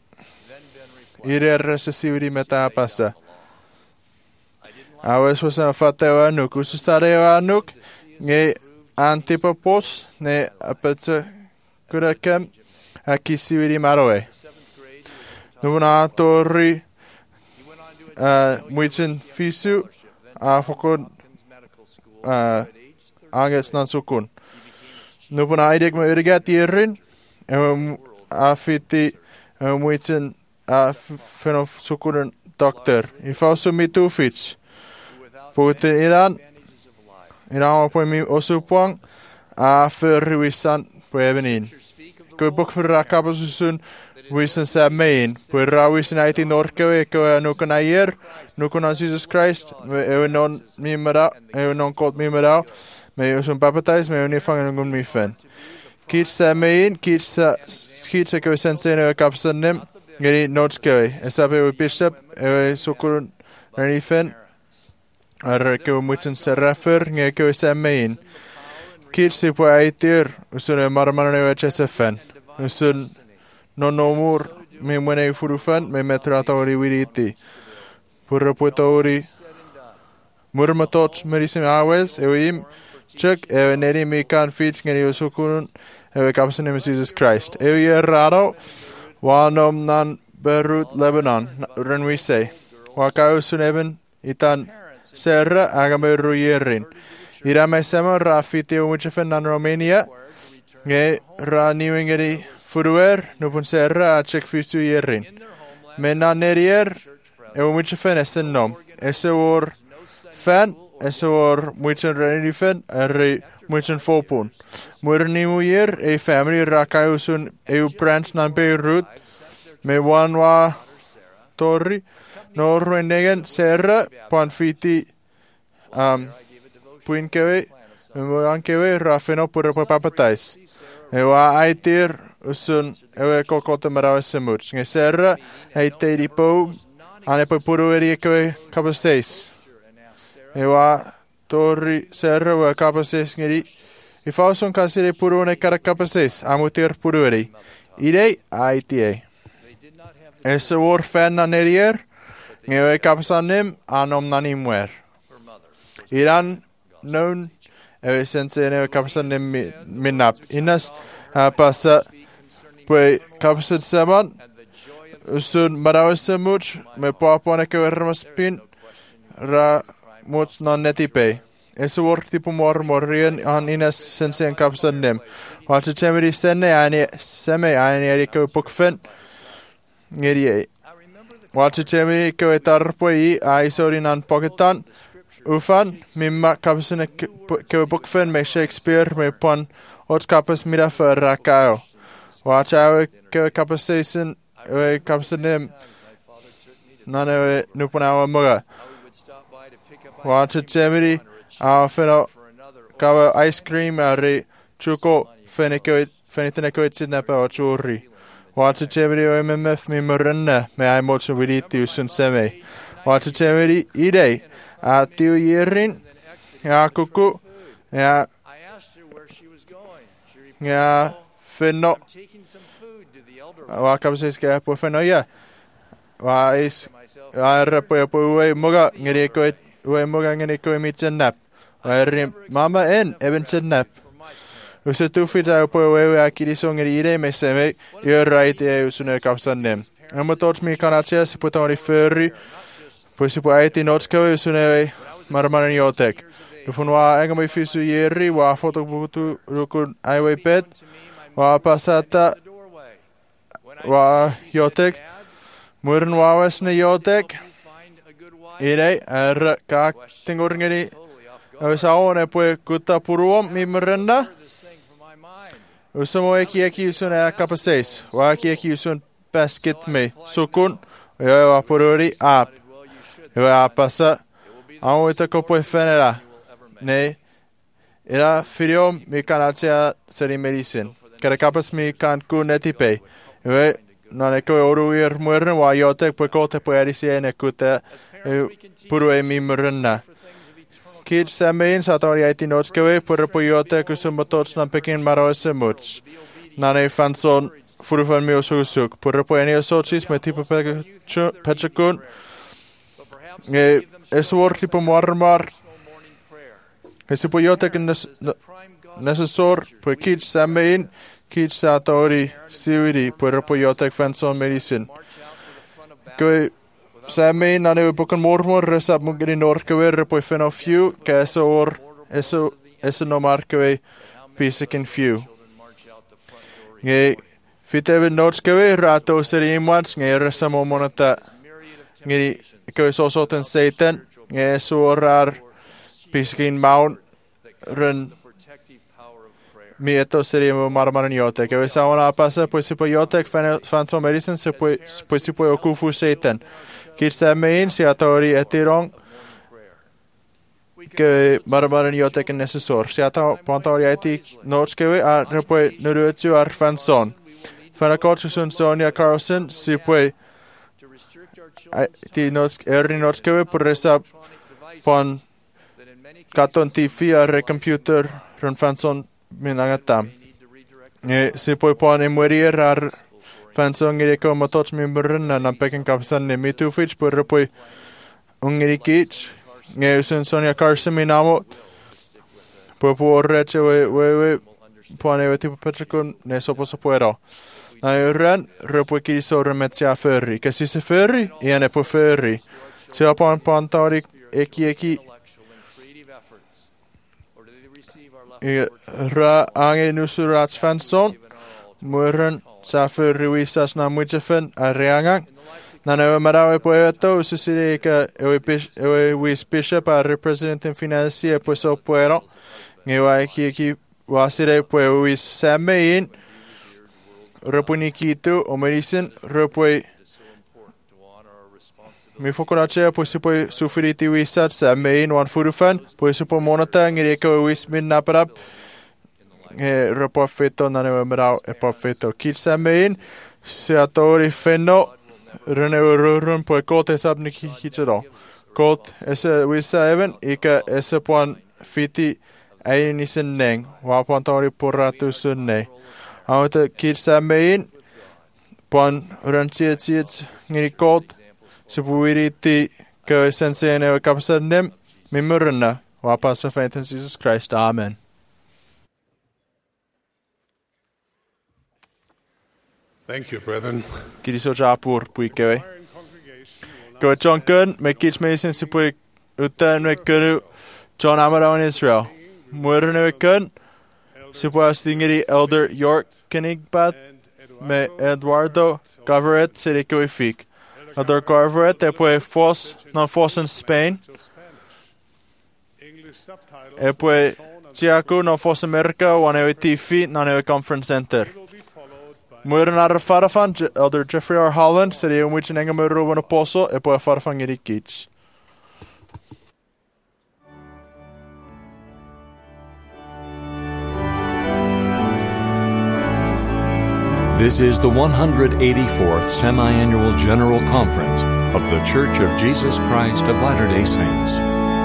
ire resesivri meta pasa. Awes wasa fatewa nuk usustarewa nuk nge antipopos ne apetse kurakem akisivri maroe. Nuna torri muitsin fisu a fokon angets nan sukun. Nupuna idek me urgat ierin afiti muitsin a fenof sukunen dokter. Ifausu mi tufits. Puhutin Iran. Iran po mi osupuang a förriwissan på evenin. Kui bok för rakapasusun wisan sa main. Po rawisan aiti norkewe ko nukon ayer. Nukon an Jesus Christ. Ewe non mimera. Ewe non kot mimera. Me usun papatais me unifangen ngun mifen. Kiit sa main. Kiit sa kiit sa kewe senseen ewe kapsan nem. Geri notskewe. Esape ewe bishop. Ewe sukurun renifen. Ar kewe muitsin se refer. Nge kewe sa main. Kiitsi po aitir. Usun e marmanan ewe chesefen. Usun non omur. Me mwene furufan. Me metra tauri wiriti. Purra po tauri. Murma tots merisim awes. Ewe im. Chuk. Ewe neri mi kan fits. Ngeni usukurun. Ewe kapsan em Jesus Christ. Ewe ye raro. Wanom nan Beirut, Lebanon. Renwi se. Wakau sun eben. Itan serra agame ruyerin. Irame sema rafiti umuchefen nan Romania. Nge ra niwingeri furuer. Nupun serra achek fisu yerin. Menan nerier. E umuchefen esen nom. Ese wor fan. Ese wor muichen renifen. Erri muichen fopun. Murni muyer. E family rakau sun. Eu branch nan Beirut. Me wanwa torri. Norwenegen serra. Panfiti. Um, puinkewe. Muankewe rafeno pura papatais. Ewa aitir. Usun. Ewe kokote marawe semuts. Nge serra. Heite di po. Ane po puru eri kewe kapaseis. Ewa torri serra wa kapaseis ngeri. Ifausun kasire puru ne kara kapaseis. Amutir puru eri. Ide aitie. Ese wor fan na nerier. Ngewe kapsanim anom nanimwer. Iran non ewe sense newe kapsanim minap. Inas pasa pwe kapsat saban. Usun marawese much me papone kewe ramaspin ra much non netipe. esse vuorti på mormorien han ines sen sen kapsannem. Valtse temeri senne ääni seme ääni eri kö pokfen. Eri ei. Valtse temeri kö tarpoi aisorinan poketan. Ufan mimma kapsane kö pokfen me Shakespeare me pon ot kapas mida förra kao. Valtse kö kapaseisen ö kapsanem. Nane nupunawa muga. Valtse temeri a feno kava ice cream ari chuko fenikoit fenitenikoit sinäpä o churri. Valtse temeri o M M F mi mörränne me ai motsu viditi usun seme. Valtse temeri idei a tiu yerin ja kuku ja ja feno wa kapsis ke po feno ja wa is ar po po we moga ngeri koit we moga ngeri koit mitsen nap. Eri mama en even sen nap. Usu tufita po we akiri songeri ide me seme yrrait e usune kapsannem. Amma tots mi kanatsia se putori förri. Pois po äiti notskawe usune marmanen jotek. Dufun wa enga mi fisu yeri wa fotobutu rukun aiwe pet. Wa pasata wa jotek. Murin wa wesne jotek. Ide er kak tingurngeri. Saone pue kutta puruom mimrenna. Usamo eki eki usun ea kapaseis. Wa eki eki usun basket me. Sukun. Yo wa pururi ap. Yo apasa. Amo ita kopue fenera. Ne. Ira firiom mi kanatsia seri medicin. Kere kapas mi kan ku netipe. Yo nane koe oruir muerne wa jotek pue kote pue erisiene kute purue mimrenna. Kids samein satori äiti notskawe purre po jote kusumma totsnan pekin maroisse muts. Nane fanson furufan mi osusuk. Purre po eni osotsis me tipo petsakun. Es vuorti po marmar. Esi po jote nesesor po kids samein. Kids satori siwidi purre po jote fanson medicin. Koe Samein nane we bukan mormor resap mungkin norkewe repoi feno few ka eso or eso eso no markewe pisikin few. Nge fiteve notskewe rato seri imwans nge resamo monata nge koe sosoten seiten nge eso orar pisikin maun ren mi eto seri marmaran jotek. Koe sauna pasa pues sipo jotek fanso medicine se pues sipo okufu seiten. Kirstämein siatori etirong ke marmaran jotekin nesesor. Siata pantori eti notskewe a repoi nuruetsu arfanson. Fanakotsusun Sonia Carlson sipoi ti eri notskewe purresa pon katon T V a computer run fanson minagatam. Sipoi pon emuerier ar fanson ngiri ko motots mi mrna na pekin kapsan ne mitu fich purre poi ungiri kich nge usun Sonia Carson mi namo po po reche we we we pone we tipo petrakun ne sopo sopuero na ren repo ki so remetsia ferri ke si se ferri e ne po ferri se apon pantori eki eki ra ange nusurats fanson muren Safer ruisas na muitsefen a reanga. Na ne marawe poeto susire ka ewe wis bishop a representant financier pues o puero. Ngewa ki ki wasire poe wis samein. Repunikitu o medicine repoi mi fokonache pues poi sufriti wisat samein wan furufan pues po monata ngire ka wis min naprap. E repo fetto na ne merau e po fetto kitsamein seatori fenno rene rurun po kote sabni kitero kot ese wisa even ika ese pon fiti ainisen neng wa pontori poratu sunne auta kitsamein pon ranchiet ngiri kot sepuiriti ke sensene kapsanem mimurna wa passa faith in Jesus Christ. Amen. Thank you, brethren. Kiitos Japur puikewe. Ko John Gunn me kiitos meisen se pui utan me kuru John Amado in Israel. Muerne kun supas dingeri Elder York Kenigbat me Eduardo Gaveret Serico Ifik. Elder Gaveret e poi fos non fos in Spain. E poi Tiago non fos America one e T V non e Conference Center. Muerne ar farafan Elder Jeffrey R. Holland seria um which nenga muro one apostle e poi farafan Erik Kitch. This is the one hundred eighty-fourth Semi-Annual General Conference of The Church of Jesus Christ of Latter-day Saints.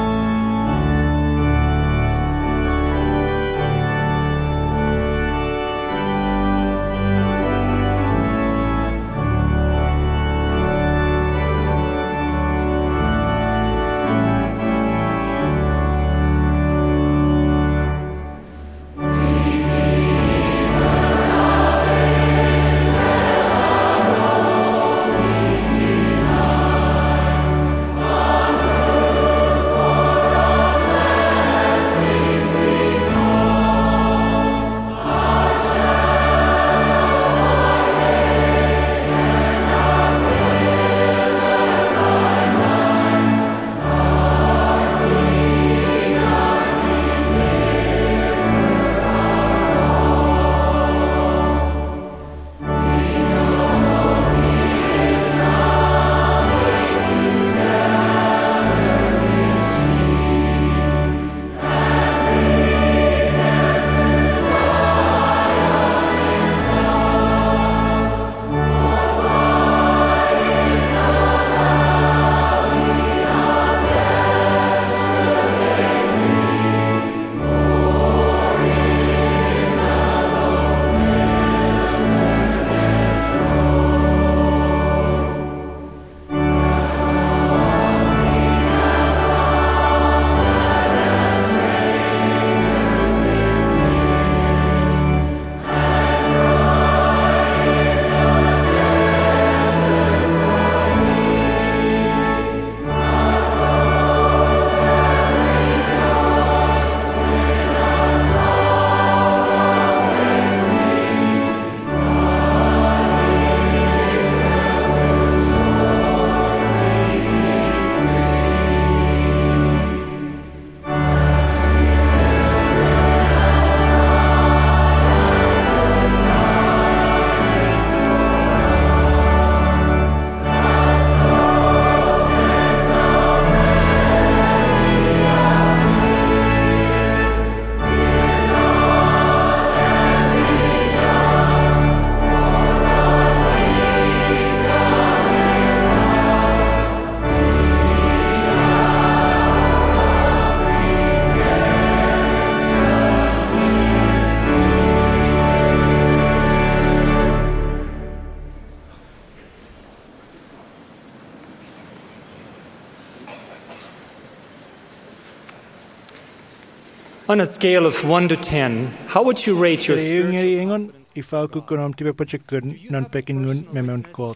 On a scale of one to ten, how would you rate your spiritual ingon ifa kukunom tibe pachakun non pekinun memon kot.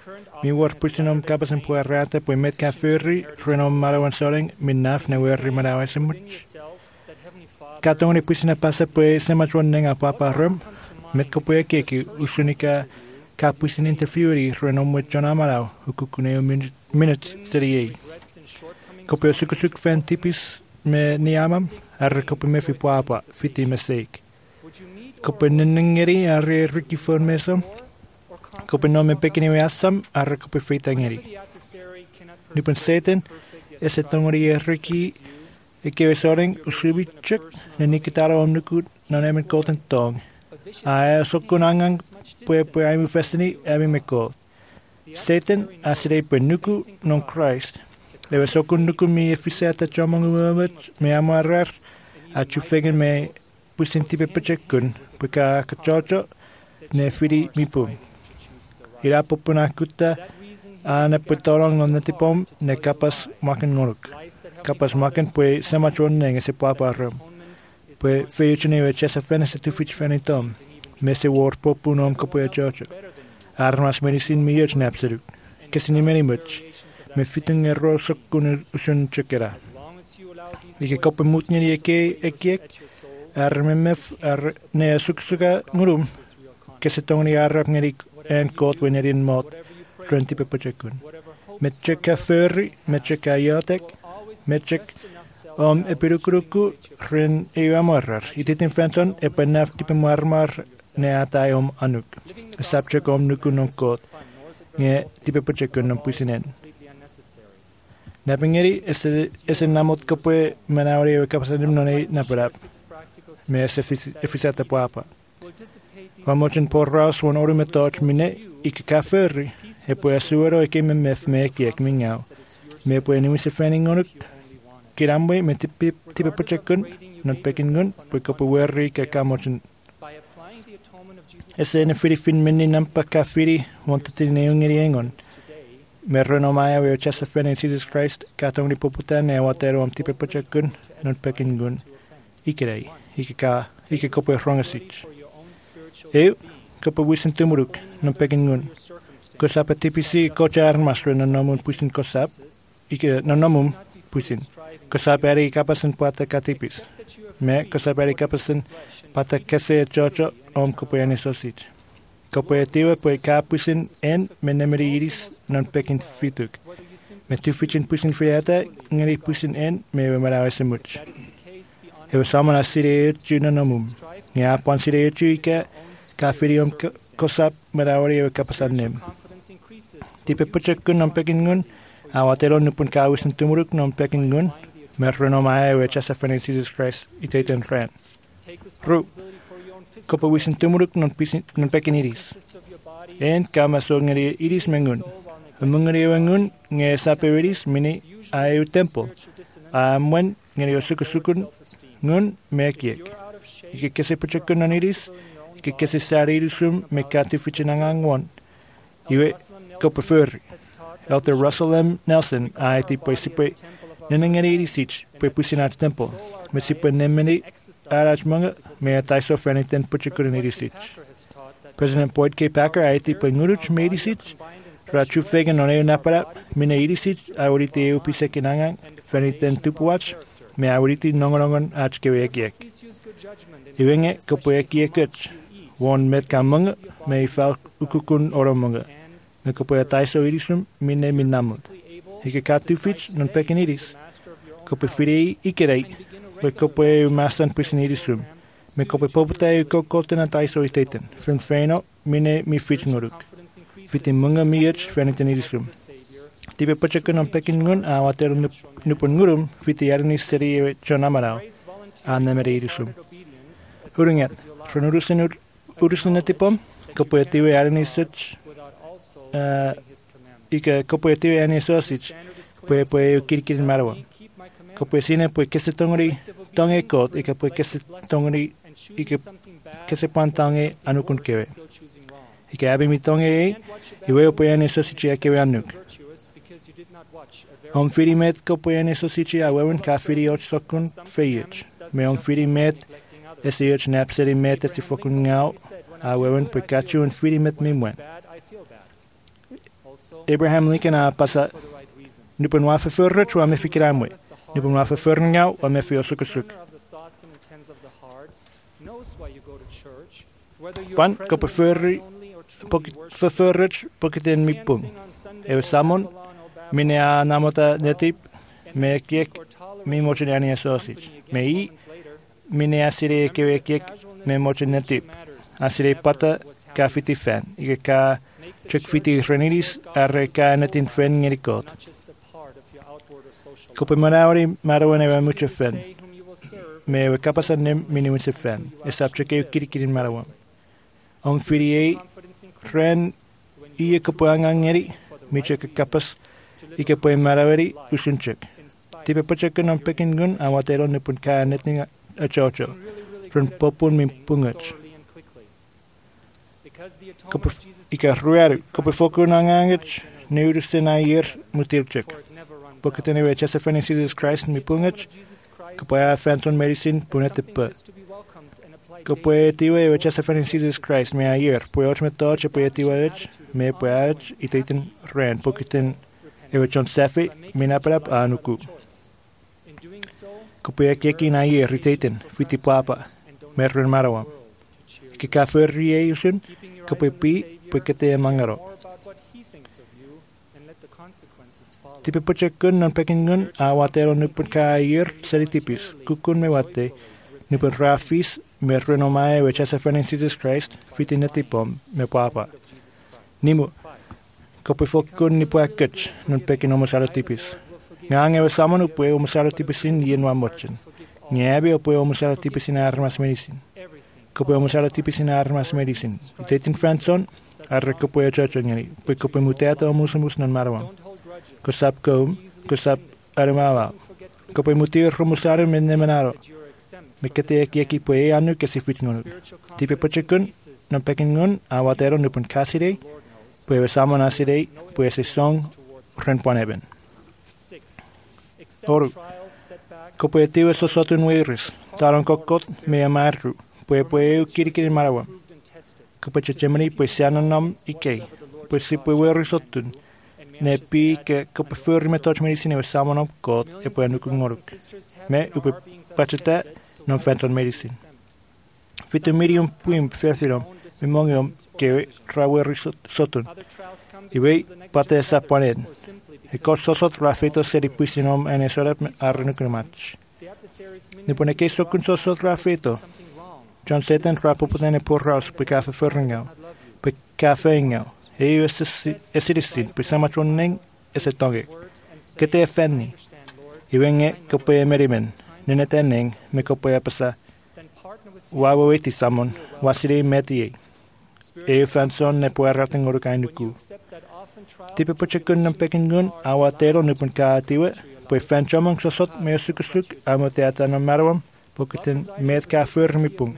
Mi war pusinom kapasan puerrate poi met kafuri renom marawan soling minaf na werri marawan semuch. Katong ni pusina pasa poi semachwan nenga papa rum met ko poi keki usunika kapusin interviewri renom with John Amarao hukukuneo minutes thirty-eight. Kopio sukusuk fan tipis me niamam arre kopi me fi puapa fiti mistake. Kopi ninengeri arre riki fon mesom. Kopi no me pekini weasam arre kopi fitangeri. Nipun Satan ese tongori e riki e kewe soring usubichuk ne nikitaro omnukut non emin koten tong. Ae sokunangang pue pue aimu festini emi me kot. Satan asire pue nuku non Christ. Lewe sokun nuku mi efiseta chomongu uamat me amarar a chufegen me pusin tipe pechekun puka kachocho ne firi mi pum. Ira popuna kuta a ne putorong non netipom ne kapas makan ngoruk. Kapas makan pue semachon nenge se papa rum. Pue feyuchene we chesa fenese tu fich fenitom. Meste war popunom kopue chocho. Armas medicin mi yoch napseruk. Kesini meni much. Me fitting a rosok kun usun chekera. Ike koppe mutnir eke ekiek, armemef ar ne suksuka ngurum, kesetongni arrap ngeri en kot wenerin mot, röntipe pachekun. Metcheka förri, metcheka jatek, metchek om epirukuruku ren eamorrar. Ititin fenson epenaf tipe marmar ne atai om anuk. Sapchek om nukun om kot, nge tipe pachekun om pusinen. Napingeri ese ese namot kapue menauri o kapasanim nonei naparap. Me ese efisata puapa. Vamochen porras won ori metoch mine ik kaferri. E poi assuero e che me mef me kiek mingau. Me poi ni se fanning onuk. Kiramwe me tipe tipe pachekun non pekingun poi kapu werri ka kamochen. Ese ne firi fin minni nampa kafiri wontati neungeri engon. Me renomaya we chasa fene Jesus Christ katongni poputan e watero am tipe pachekun non pekingun. Ikerei ikeka ike kapu rongasich. Eu kapu wisin tumuruk non pekingun. Kosap a tipisi kocha armas re nonomun pusin kosap. Ike nonomum pusin. Kosap eri kapasin puata katipis. Me kosap eri kapasin pata kese chocho om kopuyani sausage. Kopuyatiwa pue ka pusin en menemeri iris non pekin fituk. Me tu fichin pusin friata ngeri pusin en me wemarawa semuch. Ewa saman asire uchu nonomum. Nga apan sire uchu ika kafiri om kosap merawari ewa kapasan nem. Tipe pachekun non pekingun, awatero nupun kawis tumuruk non pekingun, merrenomaya we chasa fene Jesus Christ itaten ran. Ru, kopa wisin tumuruk non pisin non pekin iris. En kama so ngeri iris mengun. Mungeri wengun nge sape iris mini ayu temple. Amwen ngeri osukusukun ngun mekiek. Ike kese pachekun non iris, ike kese sari irisum me kati fichinangangwon. Iwe kopa furri. Elder Russell M. Nelson, I ti poi sipe nenengeri irisich, poi pusinat temple. Me sipe nemeni arach manga, me ataiso feniten puchikurin irisich. President Boyd K. Packer, I ti poi nguruch me irisich. Rachu fegan on eo napara, mine irisich, auriti eu pisekinangang, feniten tupuach, me auriti nongorongon ach kewekiek. Iwenge kopa ekiekech. Won met kamanga, me fal ukukun oromanga. Me kopa taiso irisum, mine minamut. Ike katu fich, non pekin iris. Kopa firei ikerei, pe kopa eu masan pisin irisum. Me kopa popota eu kokoten a taiso iteten. Fin feno, mine mi fich nguruk. Fitin munga miach, feniten irisum. Tipe pachakun non pekin ngun, a watero nupun ngurum, fiti yarnis seri e chonamarao. A nemere irisum. Uringat, frenurusin ur urusin natipom, kopoetiwe arni such, uh, ika kopoetiwe arni sausage, pue pue kirkirin marwa. Kopoesine pue kese tongri, tonge kot, ika pue kese tongri, ika kese pan tonge anukun kewe. Ika abi mi tonge e, iwe pue arni sausage ya kewe anuk. Om firi met kopoe arni sausage a wewen ka firi och sokun feyich. Me om firi met, ese yoch napseri met esti fokun ngau, a wewen pikachu en firi met mimwen. Abraham Lincoln a pasa nupen wafe furrich wa me fikiramwe. Nupen wafe furren ngau wa me fio sukasuk. Pan kope furri, furrich pokiten mi pung. Ewe samon, mine a namota netip, me kiek, mi mochen ania sausage. Me i, mine asire kewe kiek me mochen netip. Asire pata ka fiti fan. Ike ka chuk fiti reniris arre ka netin fan ngerikot. Kope marauri marawan ewa mucho fan. Me ewe kapasan nem mini mucho fan. Esap chuk ewe kirikirin marawan. On firi e ren iye kope angang ngeri. Mi chuk kapas ike poe marawari usunchuk. Tipe pachakun on pekin gun awatero nipun ka netin a chocho. From popun min pungach. Kope ika ruaru. Kope foku nangangach. Neurusten a year mutilchuk. Poketen ewe chasa fene Jesus Christ mi pungach. Kope a fanson medicine punete pa. Kope tiwe ewe chasa fene Jesus Christ me a year. Poe och metoch poe tiwe ech. Me poe ech itaiten ran. Poketen ewe chon sefe minaparap anuku. Kapaya keki na ye ritaten fiti papa merren marawam. Kika ferri yusun kapaya pi pekete mangaro. Tipe pachakun non pekingun awatero nupun kair seri tipis kukun mewate nupun rafis merren omae wechasa fenin Jesus Christ fiti netipom me papa. Nimu kapaya fokun ni puakach non pekin omasalo tipis. Ngange wasaman upwe omasalo tipisin yen wamochen. Nyabe upwe omasalo tipisin armas medicine. Kapwe omasalo tipisin armas medicine. Itetin Franson arre kapwe chachonyani. Pwe kapwe muteta omusamus non marawam. Kusap kaum, kusap aramawa. Kapwe mutir rumusare menne menaro. Mikete yeki pwe anu kesifit ngonu. Tipe pachakun non pekingun awatero nupun kaside. Pwe wasaman aside pwe sesong renponeben. Oru. Kapwe tiwe sosotun weiris. Taron kokot me amarru. Pwe pwe kirikiri marawam. Kapwe chachemani pwe siananam ikei. Pwe si pwe weirisotun. Ne pi ke kapwe furri me toch medicine we samanam kot e pwe nukungoruk. Me upe pachete non fenton medicine. Fite medium puim ferthirom. Me mongiom ke ra weirisotun. Iwei pate sa panen. E korsosot rafeto seri puisinom en esorat arrenukrimach. Ne pone ke sokun sosot rafeto. John Satan rapopotene porraus pe kafe förringau. Pe kafe ingau. E io esiristin pe samatronning esetonge. Kete fenni. Iwenge kope merimen. Nenetenning me kope pasa. Wawo weti samon. Wasiri metie. E fanson ne puerraten urukainuku. Tipe pachakun ng pekingun awatero nupun kaatiwe. Pwe fanchomang sosot me sukusuk amoteata ng marawam. Pokitin met ka furmipung.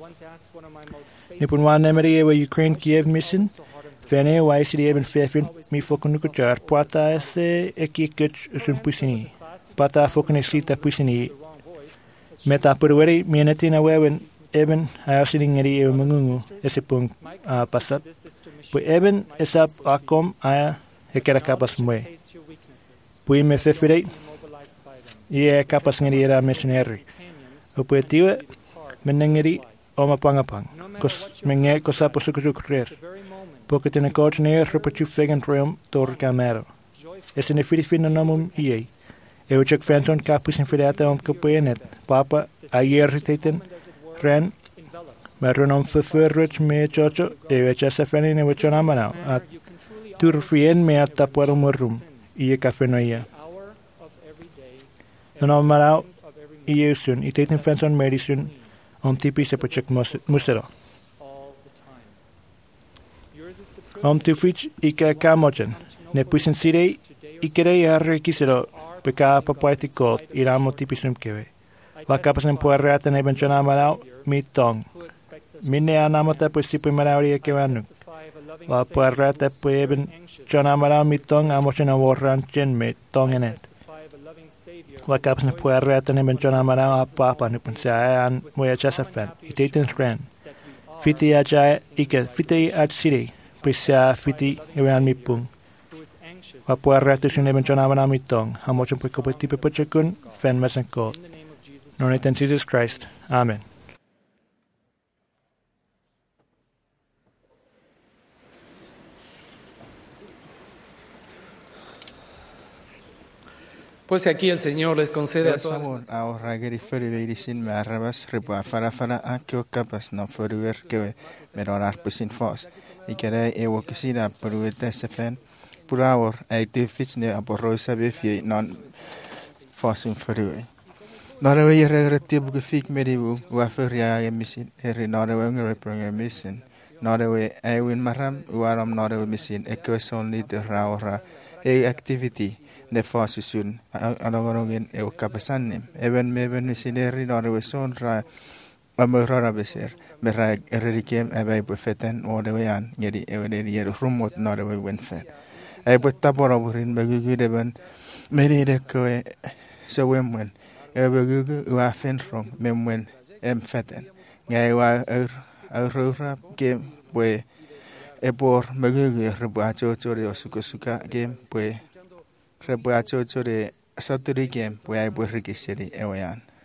Nipun wane meri ewe Ukraine Kiev mission. Fene wa isiri eben fefin mi fokunukuchar. Puata ese eki kuch usun pusini. Pata fokunisita pusini. Meta purweri mienetina wewen eben ayasiling ngeri ewe mangungu ese pung uh, pasap. Pwe eben esap akom aya hekera kapas mwe. Pwe me fefirei ie kapas ngeri era missionary. Upwe tiwe menengeri oma pangapang. Kos menge kosapo sukusukrer. Poketene coach neer repachu fegan realm tor camero. Ese ne filifino nomum iei. Euchek fenton kapus infiliata om kapuenet. Papa ayer riteten ren. Meron om feferruch me chocho. Eucha sefeni ne wechonamanao. At turfien me atapuero morrum. Ie kafenoia. Nonomarao ieusun. Iteten fenton medicine. Om tipi se pochek musero. Om tufich ika kamochen. Ne puisen sirei ikere arre kisero. Peka papaiti kot iramo tipi sumkeve. Vakapasen puerreata ne benchona marao mi tong. Minne anamata pues sipu marauri ekevanu. Va puerreata pueben chona marao mi tong amochen aworran chen me tong enet. Vakapasen puerreata ne benchona marao a papa nupun se ayan moya chasafen. Iteten ren. Fiti ajae ike fiti aj sirei. Pisa fiti ewan mi pung. Vapuarreatu sun eben chonavan mitong. Hamochon pe kopeti pe pochakun fen mesen kot. Noneten Jesus Christ. Amen. Pues aquí el Señor les concede a todos. Ahora que diferir sin me arrabas ripa fara fara a que capas no furuer que me ronar pues sin fos. Y que era evo que si da por el tesefen por ahora hay te fits ne a por rosa befi non fos un furuer. Nora we regretti bu que fik medibu wa furia e misin er nora we ngre misin. Nora we ai win maram waram nora we misin e que son ni de raora e activity ne fasisun alogorogen e kapasanim even meben misineri nora we son ra amorara beser mera errikem e bufeten ode wean ngedi e wede yer rumot nora we wenfe e botta boroburin begugude ben meride ko so wemwen e begugu wa fenrom memwen em feten ngai wa er erura ke pues e por begugu rebacho chore osukosuka game pues rebacho chore saturi game pues ai pues rikiseri e wean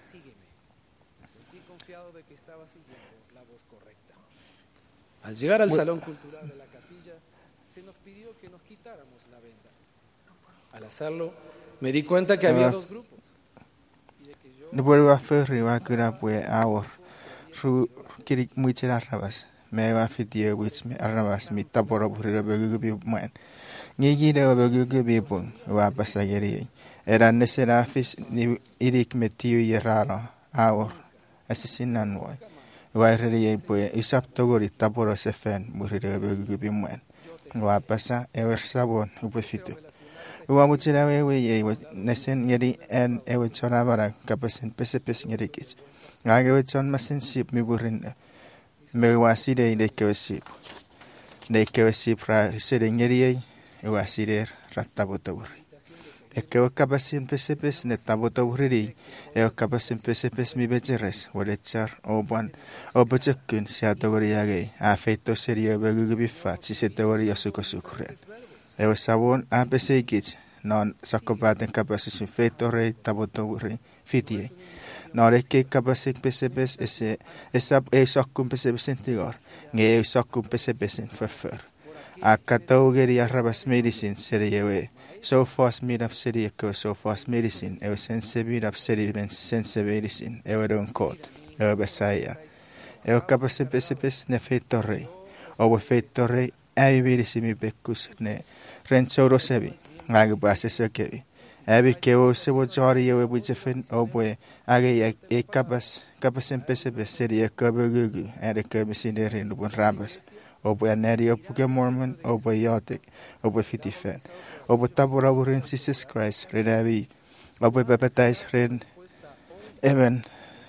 Al llegar al salón cultural de la capilla, se nos pidió que nos quitáramos la venda. Al hacerlo, me di cuenta que había dos grupos. Nubuwa ferri wa kura pue awor ru kirik muichera rabas me wa fitie which me rabas mi taporo buriro begubi man ngigi de begubi pun wa pasageri era nesera fis ni irik metiu yeraro awor asisinan wa wa riri pue isap togori taporo sefen buriro begubi man wa pasa ever sabon upefitu Wa muchira we we ye nesen ngeri en e we chona bara kapasen pese pese ngeri kich. Ngage we chon masen sip mi burin me waside de kewsip. De kewsip ra sede ngeri ye waside ratabota buri. E ke kapasen pese pese ne tabota buri e kapasen pese pese mi becheres wodechar oban obachekun sia togori yage a feito serio begugu bifat si setogori asuko sukren. E sabon a pese kich non sakopaten kapasisin feitore tabotore fitie nore ke kapasik pesepes ese esa e sakkum pesepesen tigor nge sakkum pesepesen fefer a katogeri arabas medicine seriewe so fast made up serie ko so fast medicine e sense made up serie sense medicine e don code e besaya e kapasik pesepes ne feitore o feitore ai medicine bekus ne renchoro sebi age base sekevi abi keo sebo jori ye bujefen obwe age e kapas kapas empese be serie kabugu ade kemisinere no bon rabas obwe aneri opuke mormon obwe yotic obwe fitifen obwe tabora burin Jesus Christ redavi obwe baptize ren even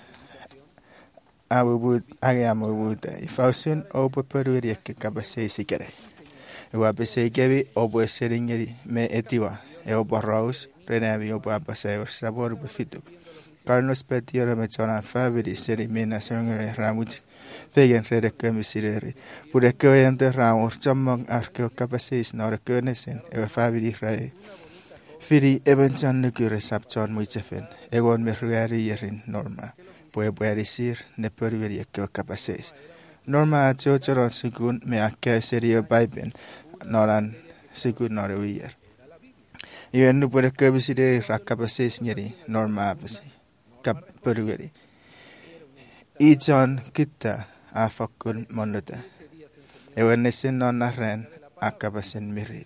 abu age amu ifausun obwe peruria ke kapase sikere Wa pese kevi obwe seringeri me etiwa e obwa raus renavi obwa pasever sabor befitu Carlos Petiora me chona favori seri mena songere ramut fegen rede kemisireri pure koyente ramur chamang arke kapasis nor konesen e favori rai firi ebenchan nukure sapchon muichefen egon me ruari yerin norma puede puede decir ne perveria que kapasis Norma chochoron sukun me akke serio pipen noran sukun nore wier. Iwen nu pure kebiside rakapases nyeri norma pasi kap perweri. Ichon kita afakun monota. Ewen nesen non naren akapasen mirit.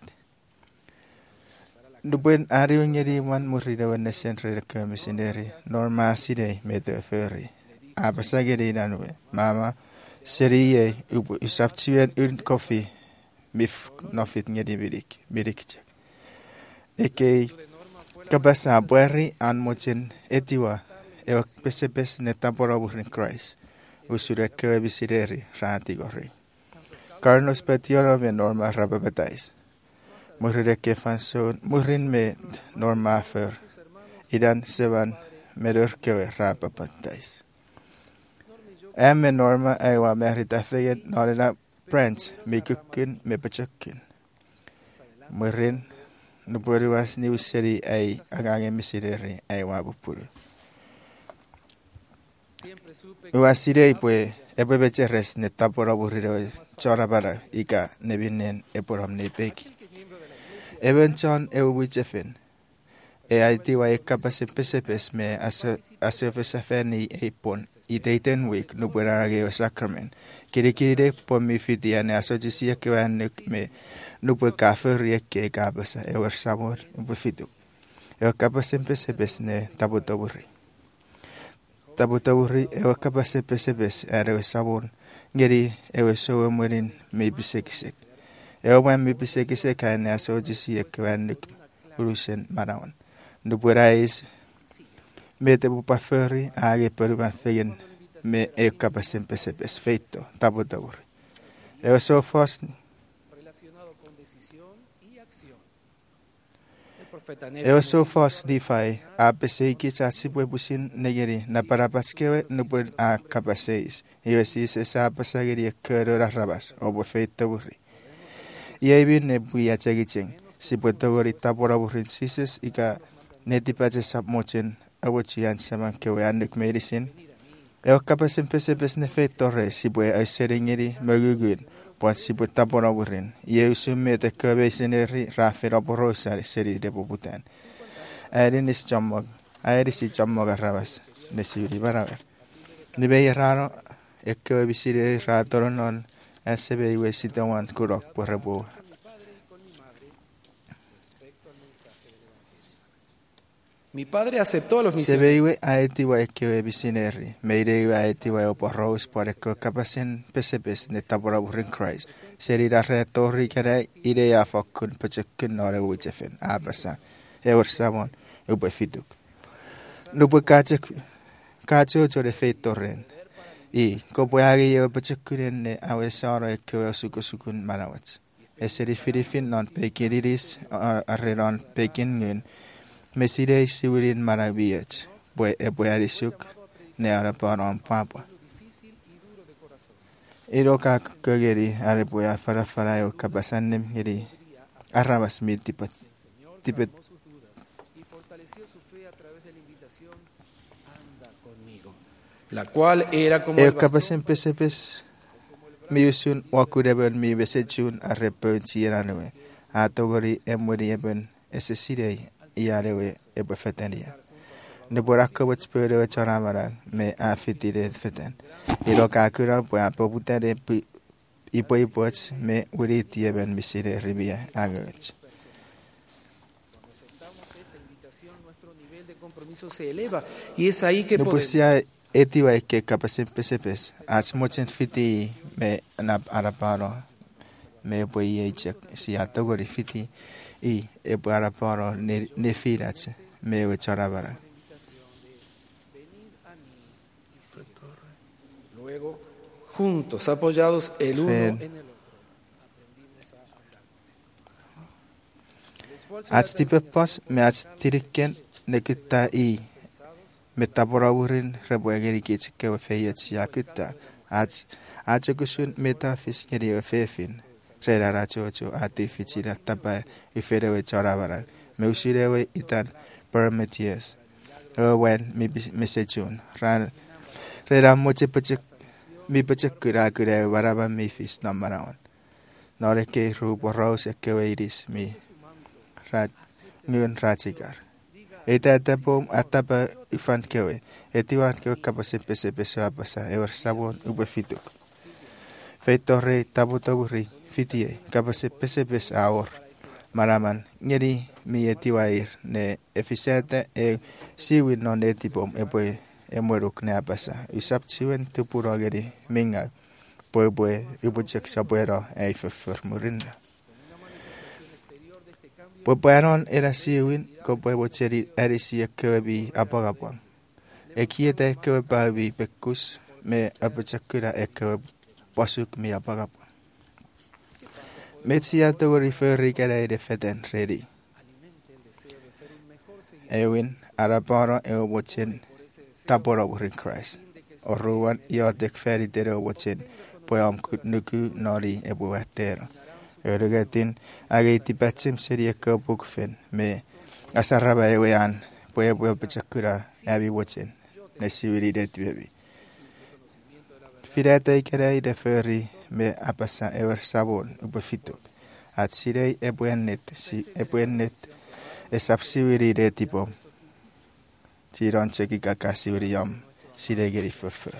Dupuen ari nyeri wan muride wen nesen rede kemisinderi norma side meto ferry. Apasageri danwe mama serie ubu isaptien un coffee mif nofit ngedi bidik bidik eke kabasa buari an mochen etiwa e pesepes netapora burin Christ usure ke bisideri rati gori Carlos Petiora me norma rababetais murire ke fanson murin me norma fer idan sevan merur ke rababetais Emme norma ewa merita fegen norena French me kukin me pachakin. Murin nuburi was new city ay agange misideri ewa bupuru. Uasire pues ebe becheres ne tapora buriro chorabara ika nebinen eporam ne peki. Evenchon ewu wichefen. E aiti wa e kapase pesepes me aso aso fesafeni e pon i teiten week no puera age sacrament kiri kiri pon mi fitia ne aso jisia ke wan me no pu kafe rieke kapasa e wer sabor un fitu e kapase pesepes ne tabutoburi tabutoburi e kapase pesepes are sabor ngeri e so murin me bisekisek e wan me bisekisek ne aso jisia ke wan urusen marawan No puerais mete bupa ferry age peruban fegen me e capasen pesepes feito tabotabur. E so fast E so fast difai a pesei ki chatsi busin negeri na para paskewe no puer a capaseis. E si se sa pasageri kero rabas o bu feito burri. E aí ne buia chegichen si puedo gorita por aburrin sises y ka neti pache sap mochen awochian saman ke we anduk medicine e o kapas empese bes ne fe torre si bue ai seringeri magugul Puat sibut tapora burin. Ieu summe te kebe sineri rafira porosa seri de poputan. Aerin is jammog. Aeris is jammog arravas. Nesiri baraver. Nibe raro ekko bisire ratoron S B I sitawan kurok porabo. Mi padre aceptó a los Se misioneros. veiwe aetiwa ekko bisineri. Meideiwa aetiwa oporros por ekko kapasen pesepes ne tabora burin Christ. Serira retori kere idea fokkun pachekun nore wichefen abasa. Eor samon ubefituk. Nubu kachek kacho chore feitoren. I kopoagi yo pachekunen ne awesaro ekko sukosukun manawach. Eseri firifin non pekiriris arreron pekingun. Mesirei siwirin maravillas. Bue epuarisuk ne araparon papa. Iroka kageri arepuya fara fara yo kapasanem geri arrabas mi tipet tipet. La cual era como el kapasen pesepes miusun wakureben mi besechun arrepen siranwe. Atogori emweri eben esesirei iarewe ebefeteria. Ne boraka wach pere wachamara me afitire feten. Iroka akura po apobutere ipo ipoch me uriti eben misire ribia agach. compromiso se eleva y es ahí que no podemos pusia etiwa que capasen pesepes ach mochen fiti me na araparo me poi echek si atogori fiti y e araparo ne ne firach me wecharabara. Luego juntos apoyados el uno en el otro aprendimos a ach tipe pas me ach tiriken nekita i metaborawurin rebuageri kich ke feyet yakita ach ach kusun metafis ngeri fefin rera chocho ati fichira tapa iferewe charabara me usirewe itan permitius when mi messagun ran rera moche pachek mi pachek kura kura waraba mi fis namaraon nore ke rupo rose ke iris mi rat ngun rachikar eta etapa atapa ifan kewe etiwan kewe kapase pese pese apasa ewer sabon ubefituk feitore tabutaburi fitie kapase pese pese aor maraman ngeri mi etiwair ne efisete e siwin non etipom epoe emweruk ne apasa isap chiwen tupurogeri minga poe ibuchek sabuero e fermurinda. Pueron era siwin ko puedo cheri erisia kebi apagapang. Ekiete kebi pekus me apachakura ekeb pasuk mi apagapang. Metsia to refer kere de feten ready. Ewin araparo e watchin tapora in Christ. Or ruan iotek feri tero watchin poam nuku nori ebuatero. Öregatin agiti patsim seria kapukfen me asaraba ewean poe poe pachakura abi watchin nesiviri det bebi firata ikere de ferri me apasa ever sabon ubafito at sirei ebuennet si ebuennet esapsiviri de tipo tiron cheki kakasiviriam siregeri ferfer.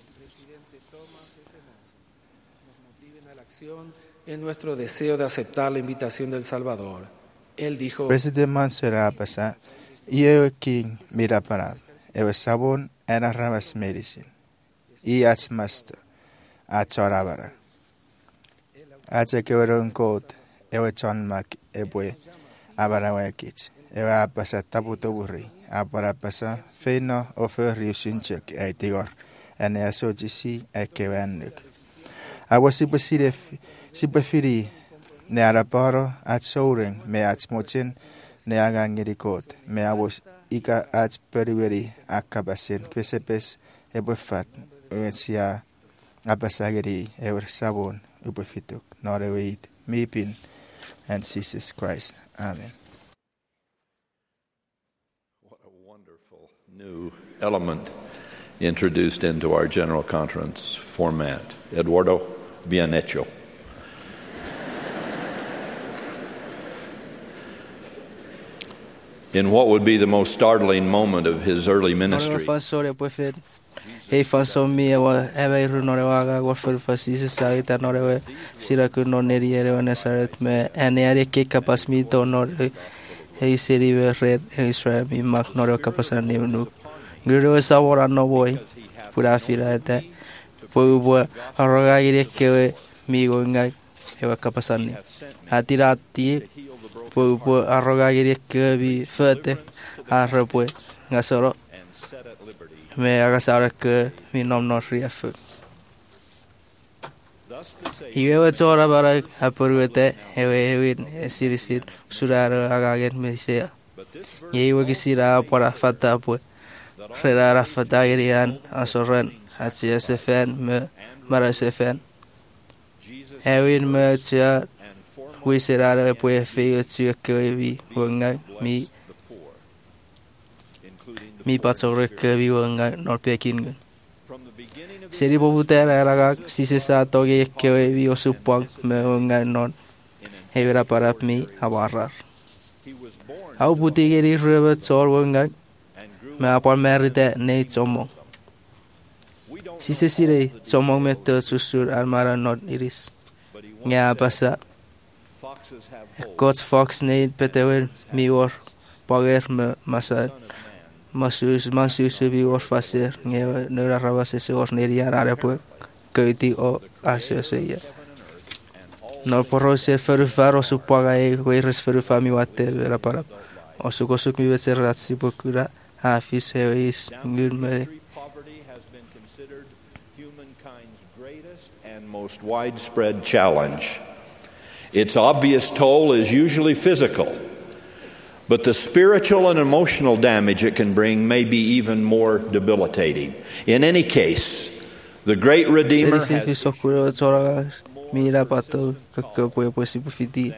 En nuestro deseo de aceptar la invitación del Salvador, él dijo: President Mansera pasa, yo king mira para, ewe sabon en arrabas medicine, y ach master, ach orabara, ach ekewer un code, ewe chon mak ebwe, abara wekich, ewe apasa tabuto burri, apara pasa feino ofer riusunchek e tigor, en asojisi ekewenuk. Awasi pasire si preferi ne araparo at soring me at mochin ne agangirikot me awos ika at periveri akabasin kwesepes ebefat uetsia apasageri ewer sabon ubefituk noreweit mipin and Jesus Christ. Amen. What a wonderful new element introduced into our General Conference format. Eduardo, bien hecho. In what would be the most startling moment of his early Nore ministry, fa sore poi fer. Hei fa so mi wa eve ru nore wa ga gor fer fa si sa ita nore we sira ku no neri ere wa Nazaret me ane are ke kapas mi to nore hei seri we red Israel mi mak nore kapas ani nu. Ngiro sa wora no boy pura fira ta poi bo aroga ire ke mi go ngai e wa kapas ani. Hatirati poi bo aroga ire ke bi fete arre poi ngasoro me agasara ke mi nom no rief. Iwe tsora bara apuruete ewe ewe sirisit surara agagen me se. Yewe kisira para fata pu. Rera fata irian asoran atsia sefen me mara sefen. Ewin me tsia wisera pu fe tsia ke vi wanga mi mi patsore ke vi wanga nor pekin. Seri poputera era si se sa toge ke vi osupang me wanga non hevera para mi abarrar. Au putigeri rebe tsor wanga me apal merite nei tsomo. Si se sire tsomo me te susur almara not iris. Nga pasa God's fox nei petewer mi or pager me masa masus masus vi or faser nge nera rabase se or neria ara po köti o aseseia no porro se ferfaro su paga e weres ferfa mi watte vera para o su kosuk mi veser ratsi pokura hafis e is ngulme and most widespread challenge. Its obvious toll is usually physical, but the spiritual and emotional damage it can bring may be even more debilitating. In any case, the great Redeemer has mira pato que puede posibility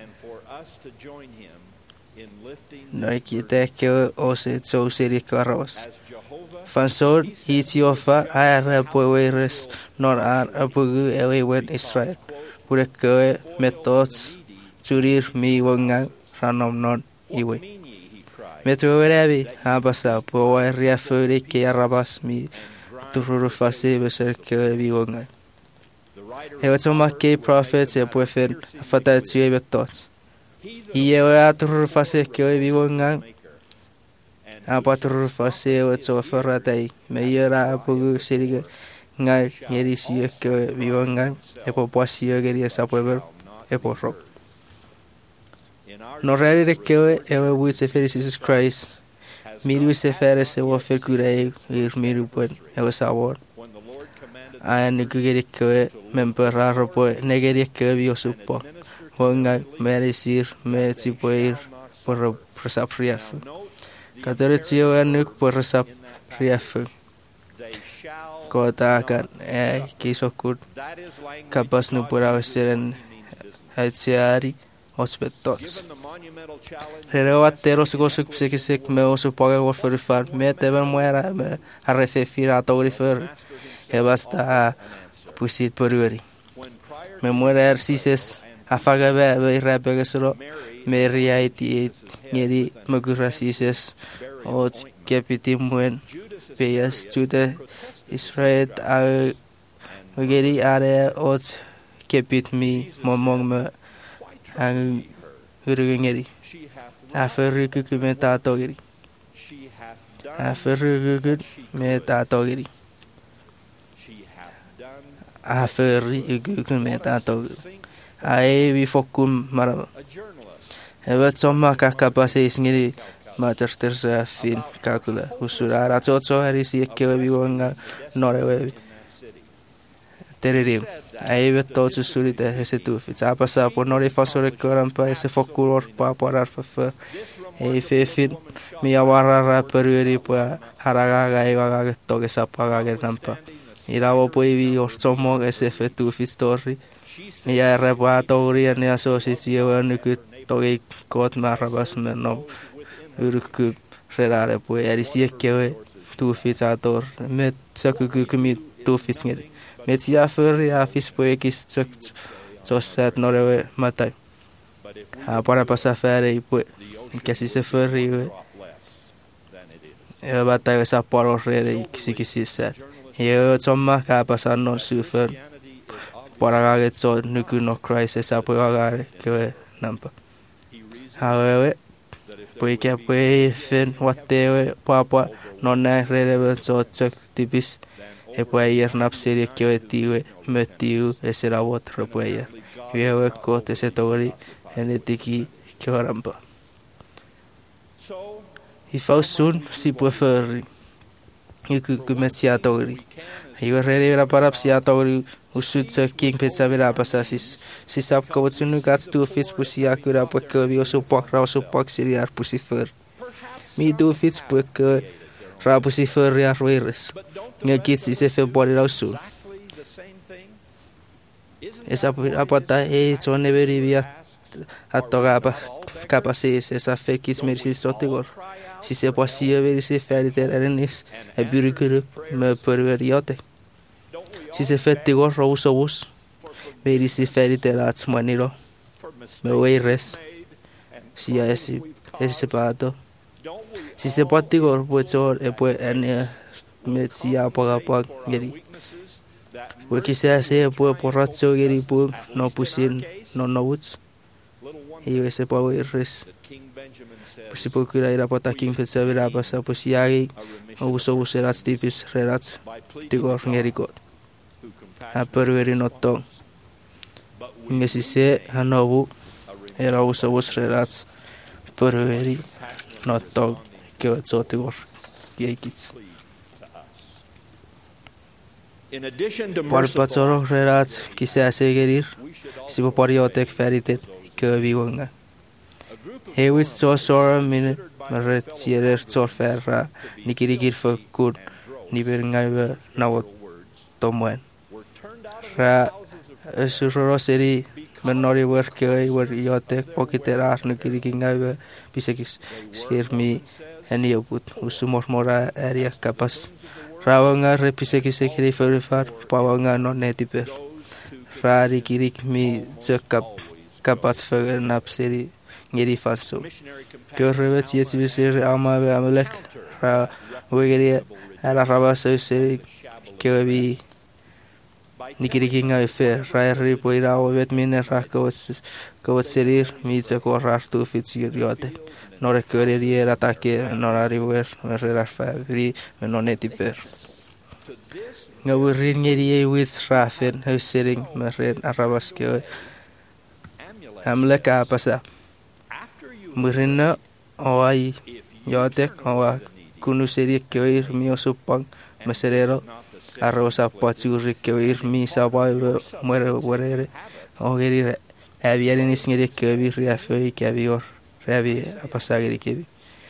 no quiete que o se so serie carros fansor hitiofa ara poeres nor ar apugu ewe wen Israel pure que metods turir mi wanga ranom non iwe metro revi ha pasa po ria fere que arabas mi tururu fase beser que vi wanga He toma que prophets e puefen fata tue betots. Ie a tururu fase que vi wanga a patururu fase o tso ferratai me era apugu seriga ngai yeri si que vi wanga e po poasi geria sa pueber e po ro. No rare que e we se Jesus Christ miru se fere se wo fe kurei ir miru pon e o sabor a negeri que memperar po negeri que vi supo wanga merecir me tipo ir por resap rief kadere tio anuk por resap rief kota kan e kisokut kapas nu por avseren hatsiari hospitals Rerevatero sugosuk psikisik me osu paga war for far me tever muera me arrefe fira autographer e basta pusit poruri me muera ersises afaga be be rapegesro me riaiti ngeri magurasises o kepiti muen peyas tude Israel a ngeri are o kepit mi momong me ang hurugengeri aferri kuku meta togeri aferri kuku meta togeri aferri kuku meta togeri ai vi fokum mara evet somma kakapase isngeri mater tersa fin kakula usura ratso harisi ke vi wanga norewe tererim ai vetto surite ese tu fa passa por nore fasore coran pa ese fokuror pa parar fa e fe fin mi awarra peruri pa haraga gai vaga to que sapaga que rampa iravo poi vi orsomo ese fe tu fi story ni ya repatori ni asosio ni que togi kot marabas me no urku relare poi arisi que tu fi sator met saku ku mi tu fi ngeri Metia ferri a fis poekis tsok tsoset norewe matai. Ha para pasa fere i pue. Kasi se ferri we e bata e sa paro re kisi kisi sa e tsoma ka pasano sufer para ga so nuku no Christ sa po ga ke nampa hawe poi ke poi fen wate papa non ne re so chak tipis e poi er nap serie ke tiwe metiu e sera wot ro poi e ko te se tori ene tiki ke rampa i fausun si prefer i ku ku metia tori i re ra para sia tori usut sa king pizza vera pasasis si sap ko tsunu gats tu fits pusia ku ra po ke vi osu pak ra osu pak seriar pusifer mi do fits po ke ra pusifer ya roires nge kit si se fe body ra su esa apata e tsone veri via atoga pa capaces esa fe kis mersi sotigor si se posia veri se feriter erenis e burger me perveriote si se fettigor rousovus veri se feriter at maniro me weires si a esi ese pato si se potigor puetor e pue en me sia paga pag geri we kisa se pue porrazzo geri pu no pusin no novuts e ese pa weires si può curare la porta king per servire passa possiari o uso usare stipis relats di gorngerico a perveri notto nge si se hanovu era uso us relats perveri notto che zote gor yeikits por pazzoro relats chi se asegerir si può poriotek ferite che vivenga he was so sore min maret sierer sorferra nikirigir fakur nibernga nawot tomwen ra suroro seri menori work ke wer yote pokiterar nikiriginga bisekis skermi ani oput usumor mora area kapas rawanga repisekis sekri ferfar pawanga no netipe ra dikirik mi zekap kapas fer napseri ngeri fanso que revet si es visir ama be amelek ra wegeri ala rabasa se que vi nikirikinga fe ra ri poira o vet mine ra kos kos serir mi se corrar tu fitsir yote no requereri el ataque no arriver ra fa vi no neti per ngawri ngeri wis rafen hosering meren arabas que amelek apasa Murina oai yotek oa kunuseri keoir mi osupang meserero arrosa patsuri keoir mi sabai muere muere ogeri aviare nisngeri keoir riafoi keoir ravi apasageri kebi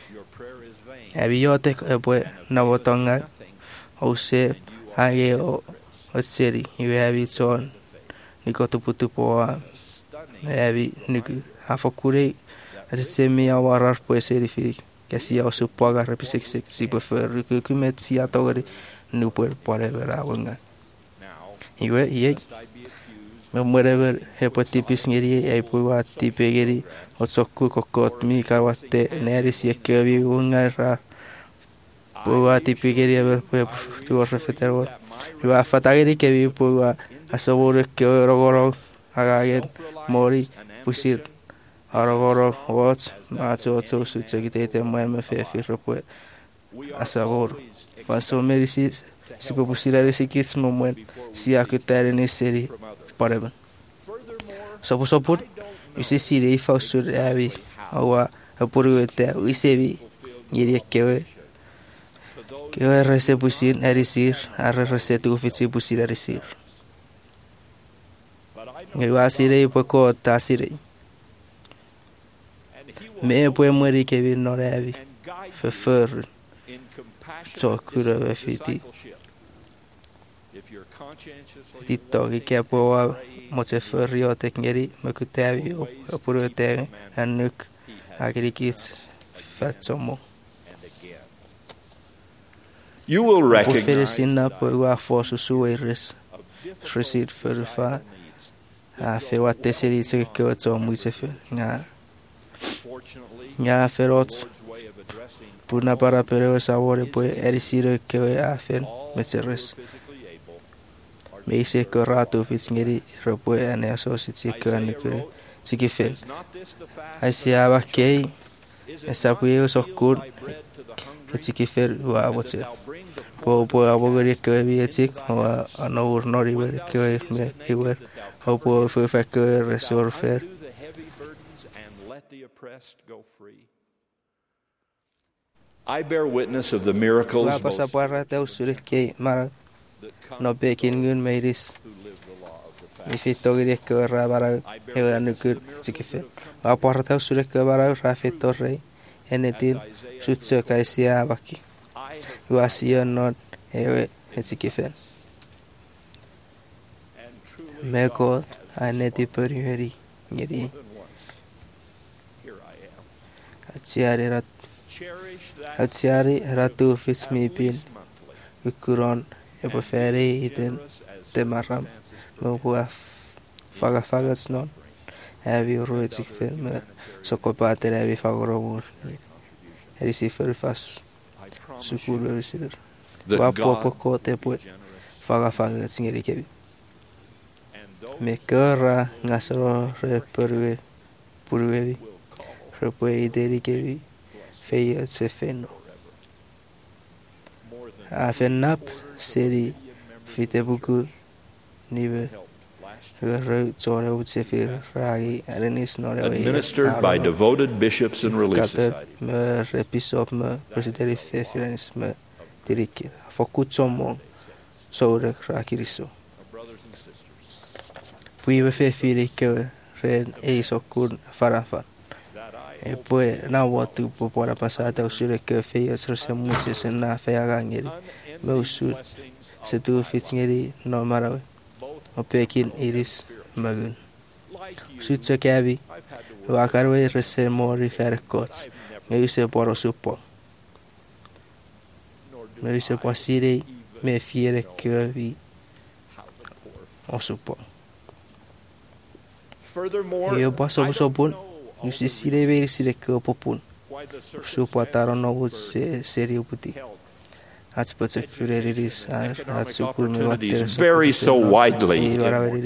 avi yotek epue navotonga ose age o oseri iwe avi son nikotuputupoa avi niku hafokure Ase mi awarar puede ser difícil que si o su paga repise que si prefer que que me si atogari no puede para ver a wenga y we y me muere ver he pues tipis ngeri e puwa tipe ngeri o sokku kokot mi karwate neri si es que vi wenga ra puwa tipe ngeri ver pues tu refeter wa y va fatageri que vi puwa asabore que rogoro agagen mori pusir Aragoro watch macho to sutsegite meme fefi repue asavor faso merisis si può pusire si kits moment si akutare ne seri pareben so so put isi si dei faso avi awa apuruete isevi yeri kewe kewe rese pusin erisir arre rese tu fitsi pusire erisir ngewa sire poko tasire me puoi morire che vi non revi per far ciò che deve fiti ditto che può moce ferio tecneri ma che tevi oppure te annuk agrikits facciamo You will recognize Preferisina poi a fosso su iris receipt for fa a fe what te se dice che ho so muy se fe nga Nga ferot puna para pero sabore pue erisiro ke afen meteres. Me se ko ratu fitsngeri ropoe ane asositsi ke anikure sikifen. Asia ba ke esapuyo sokkur sikifer wa wote. Po po abogari ke bi etik wa anor nori wer ke me hiwer ho po fu fa ke resorfer. I bear witness of the miracles both no bekin gun meiris ifitogire ke rabara hewanukur sikife aporta usure ke bara rafetorre enetil sutse kaisia baki wasia not ewe sikife meko aneti periheri ngiri atiare rat atiare ratu fismi pil ukuron Epo feri iten temaram Mokua faga faga snon Heavy ruitik film Sokopater heavy fagoromur Erisi fas Sukuru erisider Wapo poko tepo Faga faga singeri kebi Mekara ngasoro re perwe Purwevi Repue ideri kebi Feia tsefeno Afenap Seri Fitebuku Nive administered by devoted bishops and relief society. Puive fe fili ke ren e sokun farafan. E poi na watu po para pasata usure ke fe asrse musi se na fe agangeri. Me usur se tu fitsngeri no marawe. O pekin iris magun. Sutse kavi wakarwe rese mori fer kots. Me use poro supo. Me use pasire me fiere ke vi o supo. Io paso sopun, usi sire veri sire ke popun. Supo taro no would se serio puti. That's but a curious activities vary so widely.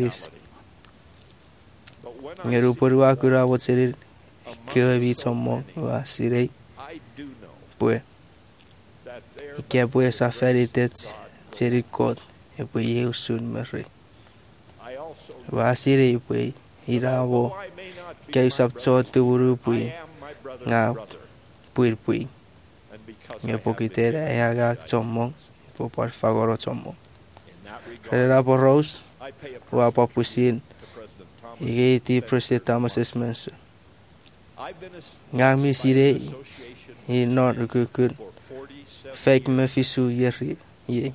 Ngerupurua kura would say ke vi tomo wa sire. Pue. Ke pue safari tet siri kot e pue eu sun merre. Wa sire pue Iravo que sab so tu urupui nga puir pui nge pokitera e aga tomo po por favor tomo era por rose wa papusin ige ti president Thomas Esmens nga mi sire i no rukun fake me fisu yeri ye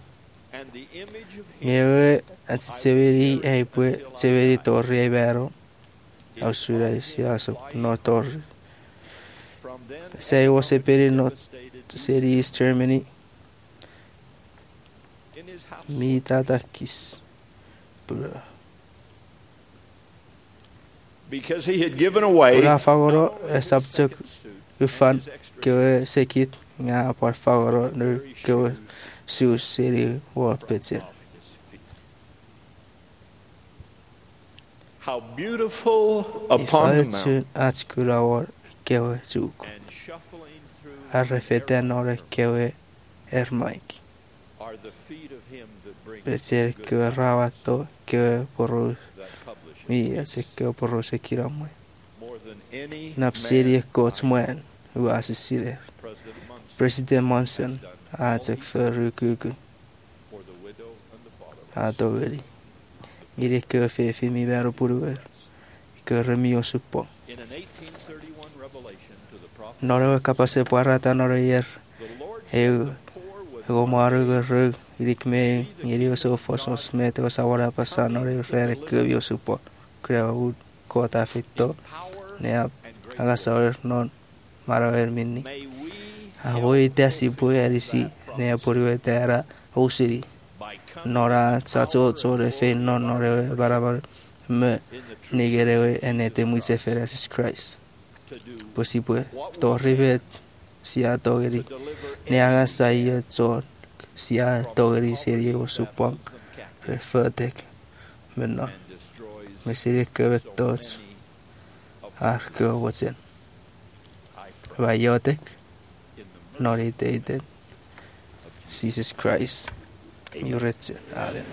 Yewe antiseveri e poi severi torri e vero Ausura sia so no torri Sei was a peri not city is Germany Mi tatakis Because he had given away Pura favoro e sabtsuk ufan ke sekit nga por favoro no ke Su city war pizza. How beautiful upon the mountain. At school hour kewe juk. Arrefete nore kewe ermaik. Pecer kewe rawato kewe poru. Mi ase kewe poru se kiramwe. Napsiri kotsmuen u asisire. President Monson. Atek för kuken. Adoveri. Gire ke fe fi mi vero puruer. Ke remio suppo. Nore kapase parata nore yer. Eu Ego maru geru idik me ngiri so fosos mete o sawara pasa nore rere ke bio suppo. Krea ud kota fitto. Ne aga sawer non maraver minni. Voi tesi poi erisi ne poriwe tera usiri nora sato tore fe non nore barabar me nigerewe enete muise feresis Christ Posibue torrivet sia togeri neanga saya zon sia togeri serie usupang refertek menno mesiri kevetots arko watsen vayotek noritated Jesus Christ yuretsen amen.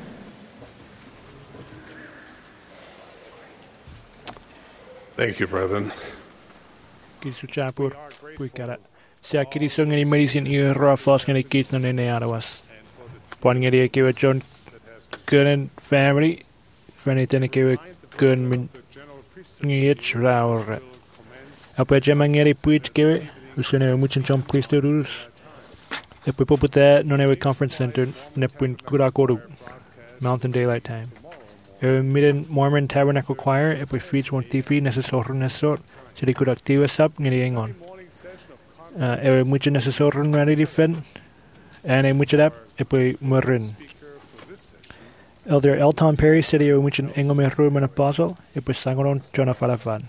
Thank you, brethren. Kisuchapur puikara. Sia kirisongeni medicine i roa fosngeni kitnon ne arawas. Pongeri kewe John Gunn family. Fanitene kewe Gunn min ngich raur. Apa jamangeri puit kewe usene muchen chom priesturus. E poi poputa non ewe conference center ne puin kurakoru. Mountain Daylight Time. E midden Mormon Tabernacle Choir e poi feach one tifi necesor nesor. Jadi kuda aktiva sab ngeri engon. E muchen necesor nari difen. Ane muchen ap e poi murrin. Elder Elton Perry said e muchen engome rumen apostle e poi sangoron Jonah Falafan.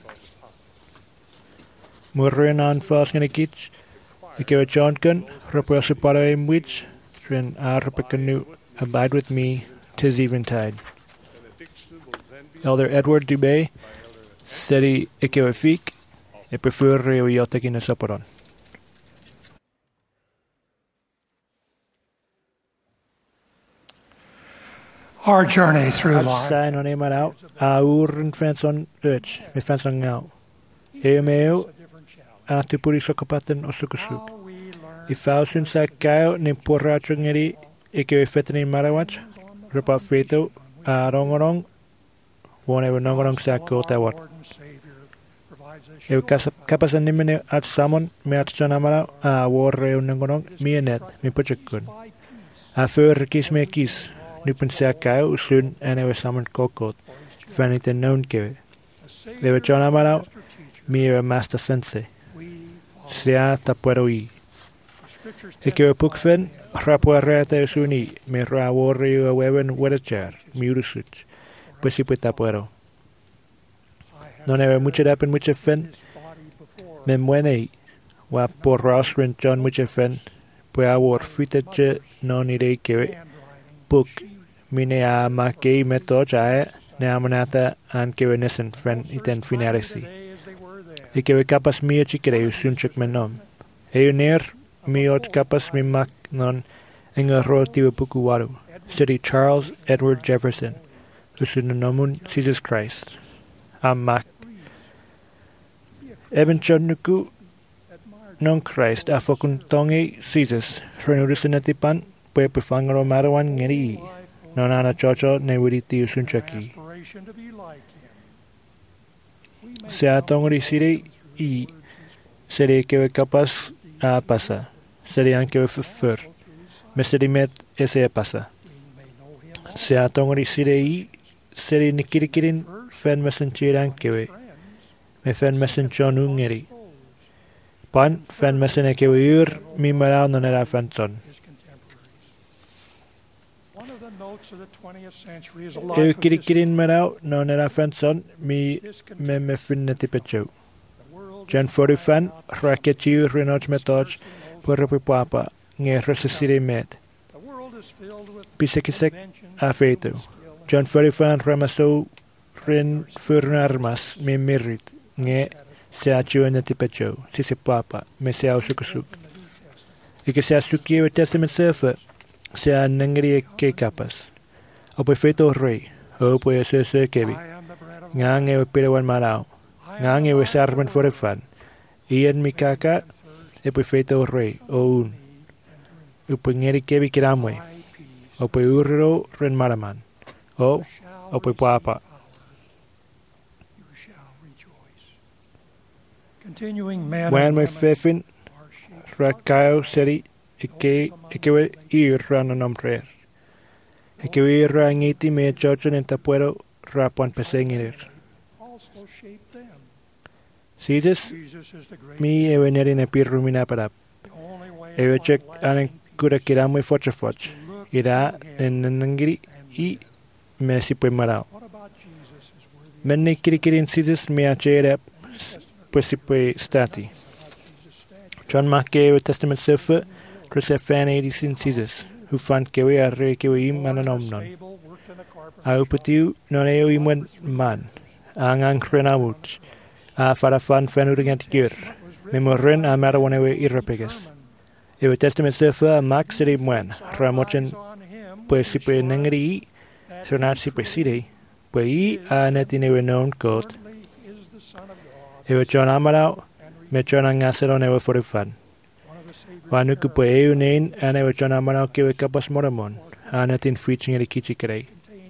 Murrin an fas ngeri kich. E kewe John Gunn repo separa em wich. Tren a repekanu abide with me. 'Tis eventide. Elder Edward Dubé said he ekewe fik e prefer o yotek in a saporon. Our journey through life. Sein on eman out a uren fenson urch me fenson ngau. E meo a te puri sokapaten o sukusuk. I fausun sa kao ni porracho ngeri ekewe fetani marawach repa feto a rongorong one ever nongorong sa ko tawat. E kapasan nimene at samon me at chanamara a warre nongorong mi net mi pachakun. A fur kis me kis nupen sa kao usun and ever samon kokot fanite known kewe. Ever chanamara mi ever master sensei. Sea tapuero i. E kewe pukfen rapuarre te usuni me ra warre u weven wedachar mi urusuch. Pues si pueta puedo. No neve mucho dapen mucho fen. Me muene wa por rosren John mucho fen. Pues a war fitache no nire kewe. Puk mine a ma kei meto jae ne amanata an kewe nesen fen iten finaresi. E kewe kapas mio chikere usunchuk menom. E uner mio kapas mi mak non enga roti puku waru. City Charles Edward Jefferson. Usunomun Jesus Christ. Amak. Eben chonuku non Christ afokun tongi Jesus. Renurusinatipan pue pufangaro marawan ngeri. Nonana chocho ne wiriti usunchaki. Sea tongri sire i. Sere kewe kapas a pasa. Sere ankewe fufur. Meserimet ese pasa. Sea tongri sire i. Seri nikirikirin fen mesen chiran kewe. Me fen mesen chonu ngeri. Pan fen mesen ekewe ur mi marao non era fenson. E kirikirin marao non era fenson mi me me finne tipecho. Jan fori fan rakechi ur renoch metoj por repapa nge resisire met. Pisekisek afeito. John Ferifan Ramaso Ren Furnarmas me merit nge se achu en tipecho si se papa me se ausukusuk. E que se asuki o testament sefer se a nangri ke kapas. O perfeito rei o po se se kebi. Ngange o perewan marao. Ngange o sarmen Ferifan. Ian mikaka e perfeito rei o un. O pengeri kebi kiramwe. O po urro ren maraman. O, o poi papa. When my fefin rakao seri eke ekewe ir rana nomrer. Ekewe ir rangiti me chochon en tapuero rapuan pesengirir. Jesus mi ewe neri ne pir rumina parap. Ewe chek anen kura kiramwe focha foch. Ira en nangiri i me si poi marao. Menne kirikirin Jesus me achere pwysipwe stati. John Mackey o Testament Surfer, Chris F. Fan eighty-sin Caesars, who fan kewe arre kewe im ananomnon. A upatiu non eo imwen man, a ngang crenawut, a farafan fenurigant gyr, memorren a marawanewe irrepeges. Ewe Testament Surfer a Max siri mwen, ramochen pwysipwe nengri i, sonat sipwe siri, pwe i a netinewe non god. Ewe John Amarau, me John angaseron ewe forifan. Wanuku pwe eu nein an ewe John Amarau kewe kapas moramon, a netin feaching eri kichikerei.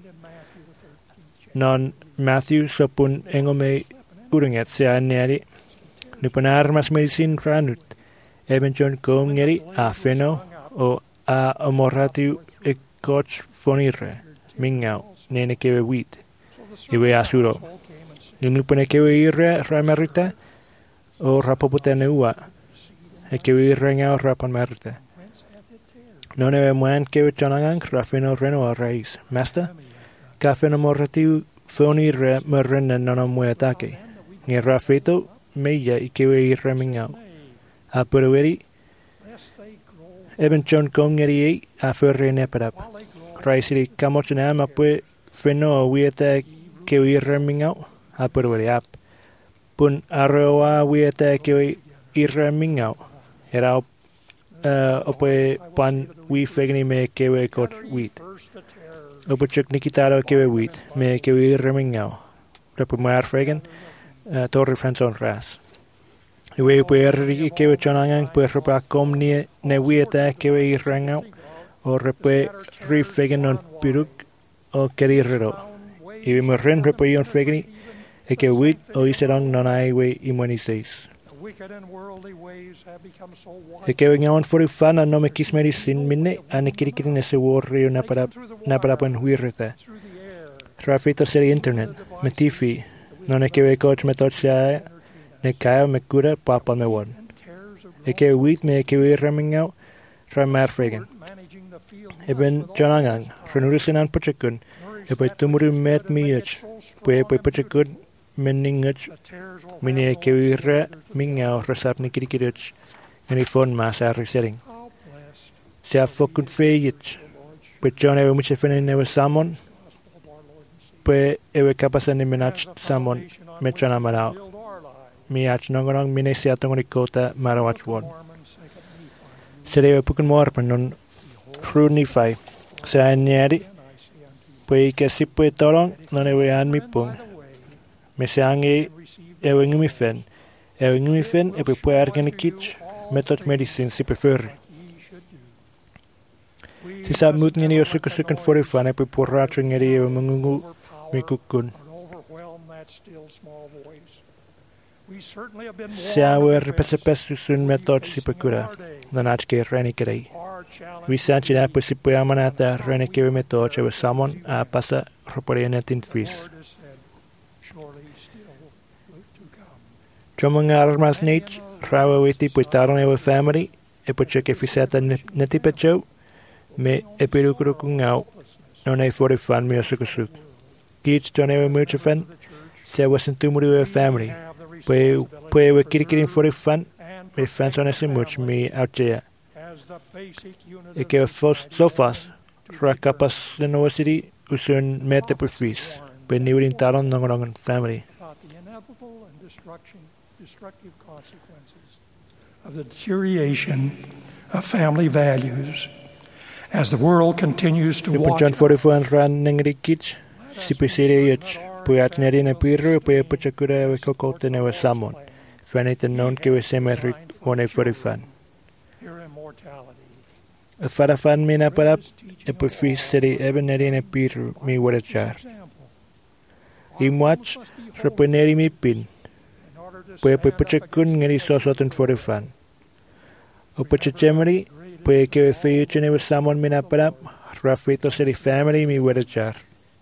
Non Matthew sopun engome uringet se a neri, nupun armas medicin franut, eben John kom ngeri a feno o a amoratiu e coach fonire, mingau, nene kewe wheat, ewe asuro. Nupun e kewe irre ramerita, o rapoputene ua, e kewe irre ngau rapan merita. Non ewe mwan kewe chonangang rafeno reno a reis. Master, ka feno moratiu foni re merrene nono muetake. Nge rafeto meia i kewe irre mingau. A purueri, eben chon kongeri e a furre neperap. Raisiri kamochena mapwe feno wieta kewe irre mingau. A purueri ap. Pun arroa wieta kewe irre mingau. Era op Uh, ope pan wi fegni me kewe kot wheat. Ope chuk nikitaro kewe wheat me kewe remingau. Repu maar fegen uh, torri franson ras. Iwe upe erri kewe chonangang pe repa kom nie ne wieta kewe irrangau o repe ri fegen non piruk o keri rero. Iwe morren repu yon fegni e kewe wheat o iserong non aiwe imweni seis. E kewe ngawan fori fan a nome kis medicin minne ane kirikiri nese warri o naparapan huirrete. Rafito seri internet, me tifi, non e kewe coach me toch siae, ne kaya me kura papa me won. E kewe wheat me e kewe remingau, ra marfregen. E ben jonangang, renurusin an pachakun, e pai tumuru met miuch, pue e pai pachakun, meningach mine kewira mingau resap nikirikirich any phone mas are setting sia fokun feyich but John ewe muche fenen ewe samon pe ewe kapasan ni menach samon mechana marao miach nongorong mine sia tongoni kota marawach won sere ewe pukun morpen non runi fai sia nyeri pe kesipe torong non ewe an mi pung me seange ewe ngumi fen ewe ngumi fen e pe pue argani kich metot medicine si prefer si sa mut ngeni o suku sukun fori fan e pe porracho ngeri ewe mungungu mi kukun si awe repesepes susun metot si pekura nanachke reni kerei vi sanchi na pe si pue amanata reni kewe metot ewe samon a pasa roporenetin fis Chomang armas nich, rawa witi puitaron ewe family, e poche ke fisata neti pecho, me e pirukurukungau, non e fori fan mi osukusuk. Kich ton ewe mucho fan, se wasin tumuri ewe family, pue pue ewe kirikirin fori fan, me fans on ese much mi auchea. E ke sofas, rakapas the university, usun mete pufis, pe niurin taron nongorongan family. Destructive consequences of the deterioration of family values as the world continues to watch. John forty-four ran nengri kich, si pisiri yuch, puat nerina pirro, pue puchakura we kokote newe samon, fanit non ke we semerit one forty-five. A farafan mina parap, e pufis seri eben nerina pirro mi wadachar. Imwach, repuneri mi pin. Pue pue pachakun ngeri sosotan forifan. O pachachemeri, pue kewe feyuchene with someone minaparap, rafito seri family mi wedachar.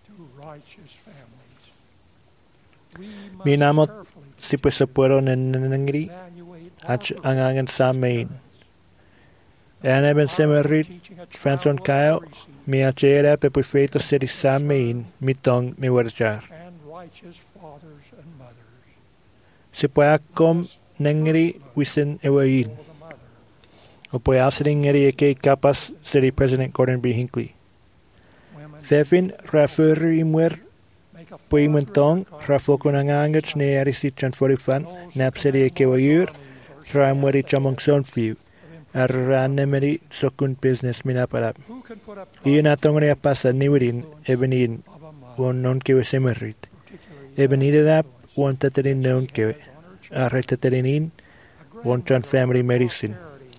Minamot si pue sapuero nenengri, ach angangan sa main. Ane ben semerit, fanson kayo, mi achera pe pue feito seri sa main, mitong mi wedachar. Se poakom nengeri wisin ewain. O poasiding ngeri eke kapas City President Gordon B. Hinckley. Fefin rafuri imwer puimentong rafokunangangach ne arisi chanforifan napseri eke wayur ramwari chamong sonfiu arranemeri sokun business minaparap. Iyon atong reapasa niwirin ebenin won non kewe semerit. Ebenirap won tatarin non kewe. Arre tatarinin won chan family medicine.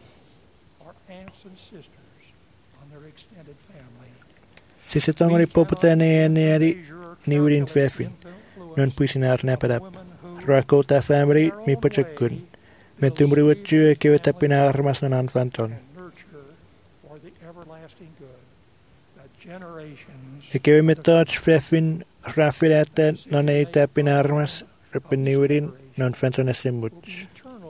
Sisitongori popotane neari niwirin fefin. Non puisinar naparap. Rakota family mi pachakun. Me tumriwatju kewe tapina armas non anfanton. Kewe me touch fefin rafilata non e tapina armas repeniwirin non fanton esimuch.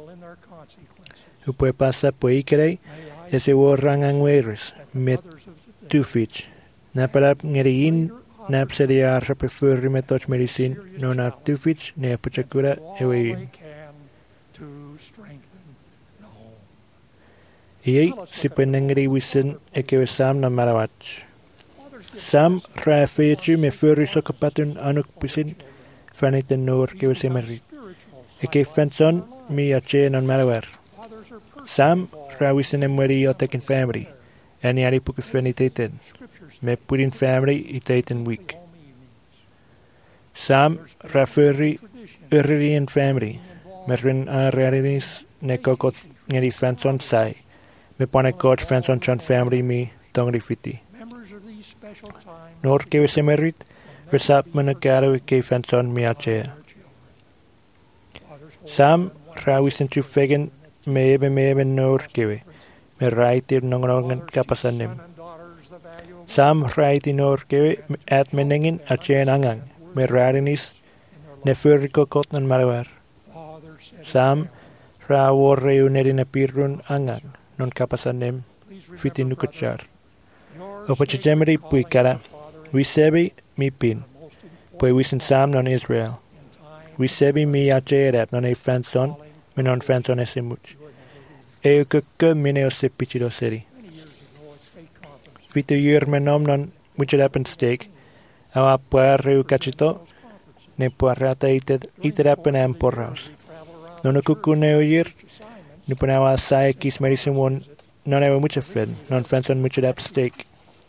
Upue pasa poikere ese wo rangangweris met tufich. Naparap ngeriin napseria repefuri me touch medicine non artufich ne pachakura ewein. Iei si penengri wisin ekewe sam na marawach. Sam rafechu me furi sokapatun anuk pisin faniten nor kewe semerit. Eke fanson mi ache non marawar. Sam rawisin emweri yotekin family. Ani ari puke faniteten. Me purin family iteten week. Sam rafuri urrien family. Merrin ararinis ne kokot ngeri fanson sai. Me pane coach fanson chan family mi tongri fiti. Nor kewe semerit, versap manakaro ke fanson mi ache. Sam rawisin tu fegen me ebe me ebe nor kewe. Me raitir nongongan kapasanim. Sam raiti nor kewe at menengin ache angang. Me rarinis ne furiko kotnan marawar. Sam ra worreu nerina pirrun angang. Non kapasanem fiti nukachar. Opachemeri puikara. We sebi mi pin. Pue wisin sam non Israel. We sebi mi acherat non e fanson, mi non fanson esimuch. E ukukka mine osepichido seri. Fitu yur menom non mucherapen steak. Awa puarre ukachito. Ne puarrata ited iterapen amporraus. Non ukukune uyir. Nu punawa sae kis medicine won non ever much fed, non fanson much at steak.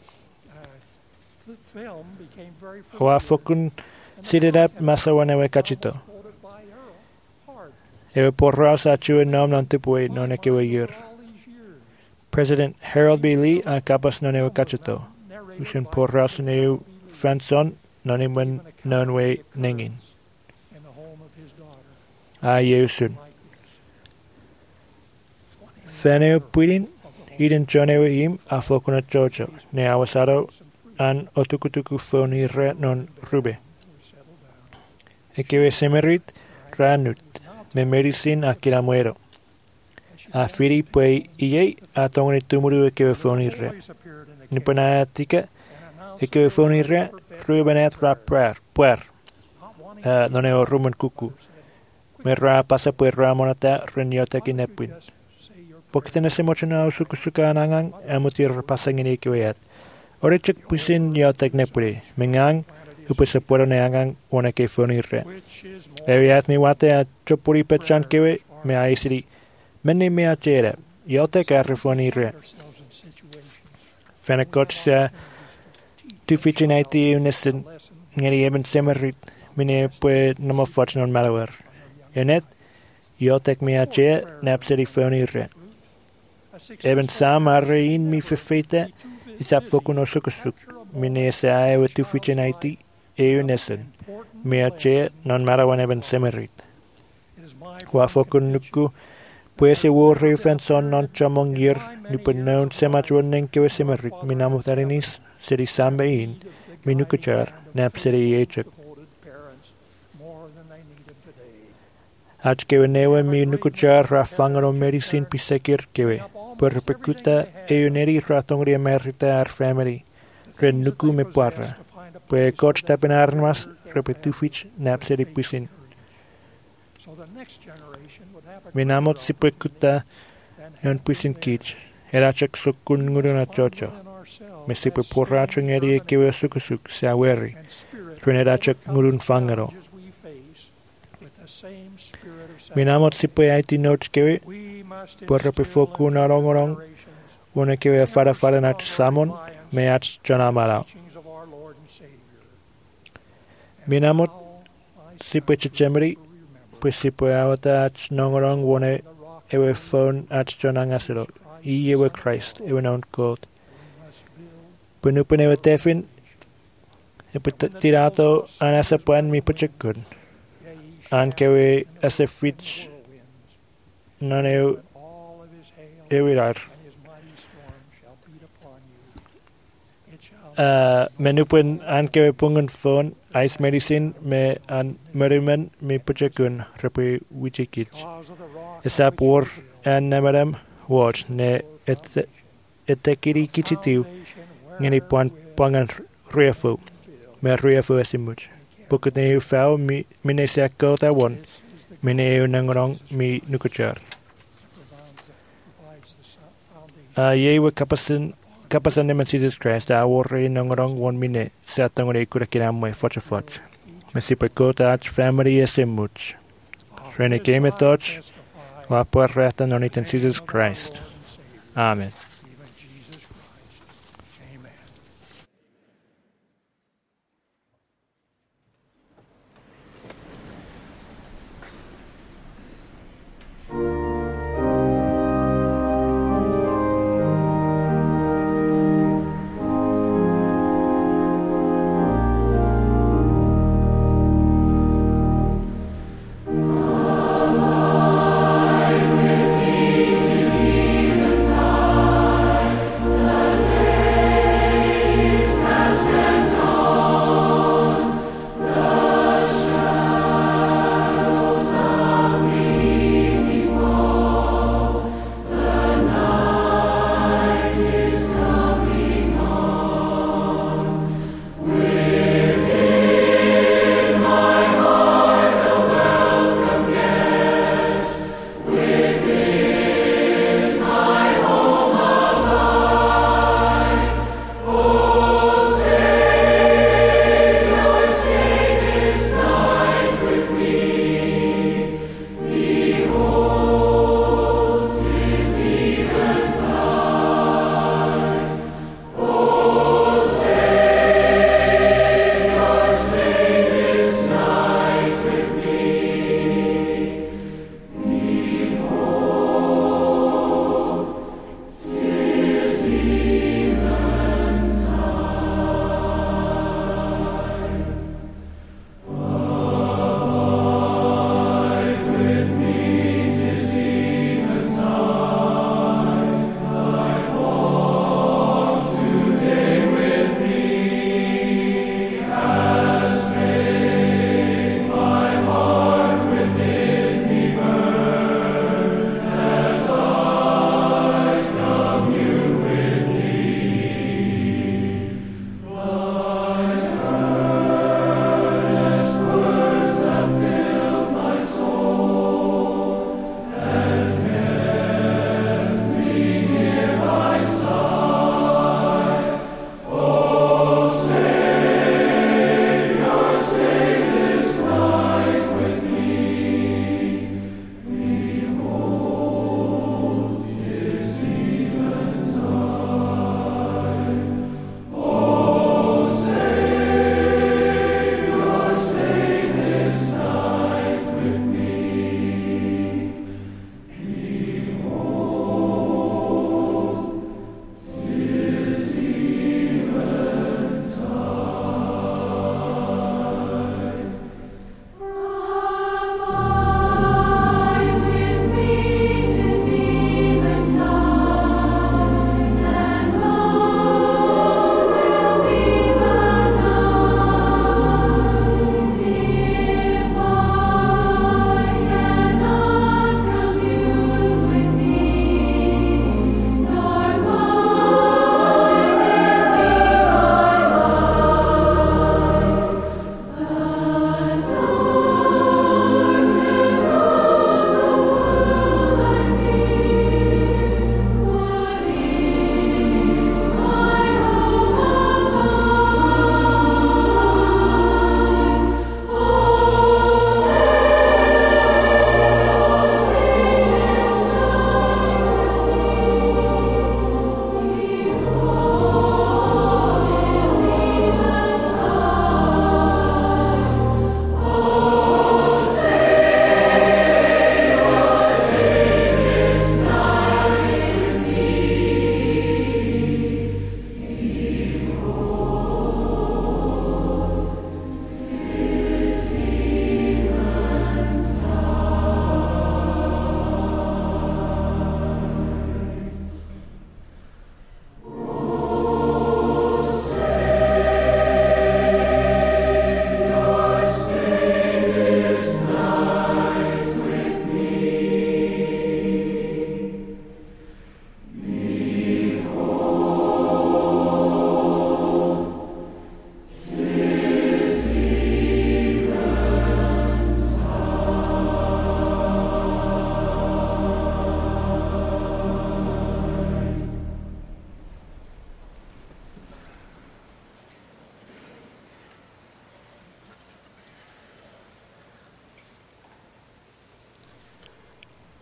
Hoa fokun sided up masa one ever cachito. Ever porraus achu nom non tipue non ekewe year. President Harold B. Lee a capas non ever cachito. Usun porraus neu fanson non even non way nengin. Ah, yeusun. Faneo puidin, iden jonewe im a fokuna jojo, ne awasado an otukutuku foni re non rube. Ekewe semerit ranut, me medicine a kiramuero. A firi pue iei a tongni tumuru ekewe foni re. Nipana tika, ekewe foni re, rubenet ra puer, puer. Non eo rumen kuku. Me ra pasa puer ra monata reniotek inepuin. Pokitana se mochana usukusuka anangang amutir pasangini kiwayat. Orechik pusin yotek nepuri. Mengang upusapuro neangang wana ke fonirre. Eviat mi wate a chopuri pechan kiwe me aisiri. Meni me a chere. Yotek a refonirre. Fanakoch sa tufichinaiti unistin ngeri eben semerit. Mine pue namo fortunon malawer. Enet yotek me a che napseri fonirre. Eben sam arrein mi fefeta isap fokuno sukusuk mine se ae wetu fichenaiti e unesen me ache non marawan eben semerit. Wa fokun nuku puese worre fenson non chamong yir nupen non semachwan nenkewe semerit minamutarinis seri sambein minukuchar nap seri echek. Achkewe newe minukuchar rafangano medicine pisekir kewe. Perpecuta e uneri ratongri emerita ar family. Ren nuku me parra. Pue coach tapen armas repetufich napseri pisin. Minamot sipekuta yon pusin kich. Erachak sukun nguruna chocho. Mesipu porrachung eri ekiwe sukusuk siaweri. Trinidachak ngurun fangaro. Minamot sipu aiti noch kewe. Porra pifoku narongorong. Una kewe fara fara nach samon. Meach jonamarao. Minamot sipu chichemri. Pues sipu awata ach nongorong wone ewe phone ach jonangasiro. I ewe Christ, ewe naun God. Punupen ewe tefin, ewe tirato an asa puan mi puchakun. An kewe asa fich nan ewe ewe rar. Menupen an kewe pungun phone, ice medicine me an merimen mi puchakun, repi wichikich. Isap war an namaram, watch ne et etekiri kichitiu ngeni puan pangan refu me refu esimuch bukut ne fau mi mine sakko ta won mine nangorong mi nukuchar a ye we kapasin kapasan ne Jesus Christ a worre nangorong won mine satangore kurakina mo focha foch me sipako ta family esimuch rene game touch la puerta non in Jesus Christ. Amen. Time.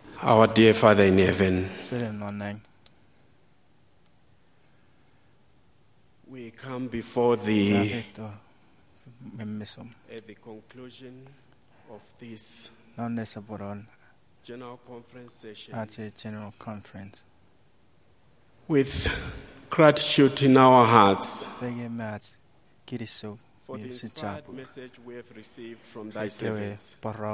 Our dear Father in heaven, we come before Thee at the conclusion of this general conference session general conference with gratitude in our hearts for the inspired message we have received from Thy servants.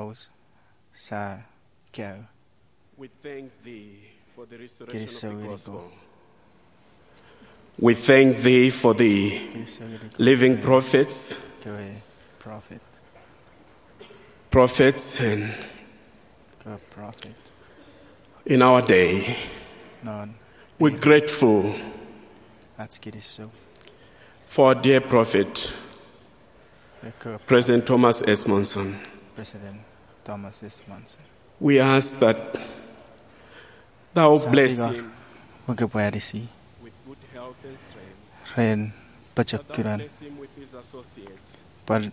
We thank Thee for the restoration of the gospel. We thank Thee for the living prophets, prophets and in our day. We're grateful for our dear prophet, President Thomas S. Monson. President Thomas S. Monson. We ask that Thou bless him with good health and strength. Bless him with his associates. Lead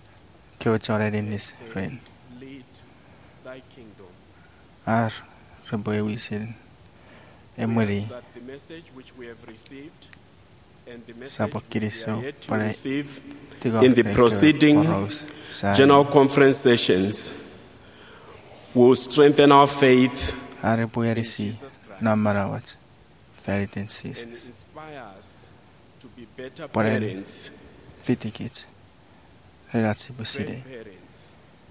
Thy kingdom. Ar We ask that the message which we have received and the message we are yet to receive in the proceeding general conference sessions will strengthen our faith in Jesus Christ and inspire us to be better parents, grandparents,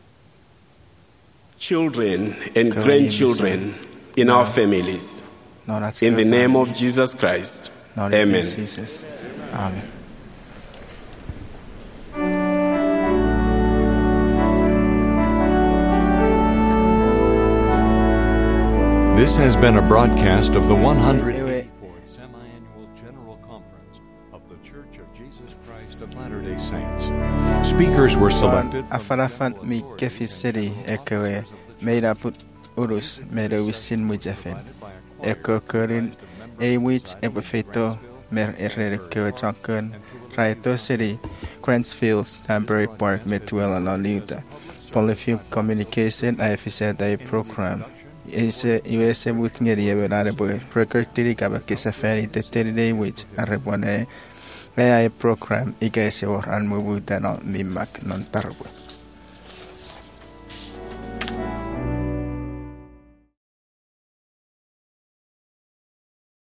children and grandchildren in our families. In the name of Jesus Christ. Amen. Amen. This has been a broadcast of the one hundred eighty-fourth Semi-Annual General Conference of the Church of Jesus Christ of Latter-day Saints. Speakers were selected Afarafan mi kefi siri ekewe meira put urus meira wisin mujafen eko kerin e wich epifeto mer erre kewe chanken raito siri Cransfield Stanbury Park Metuela Laliuta Polyfilm Communication I F C D program ese ese mutngeri ebenare boy prakriti ka ke safari teteri which arrebone A I program igese oran mubuta no mimak non tarbo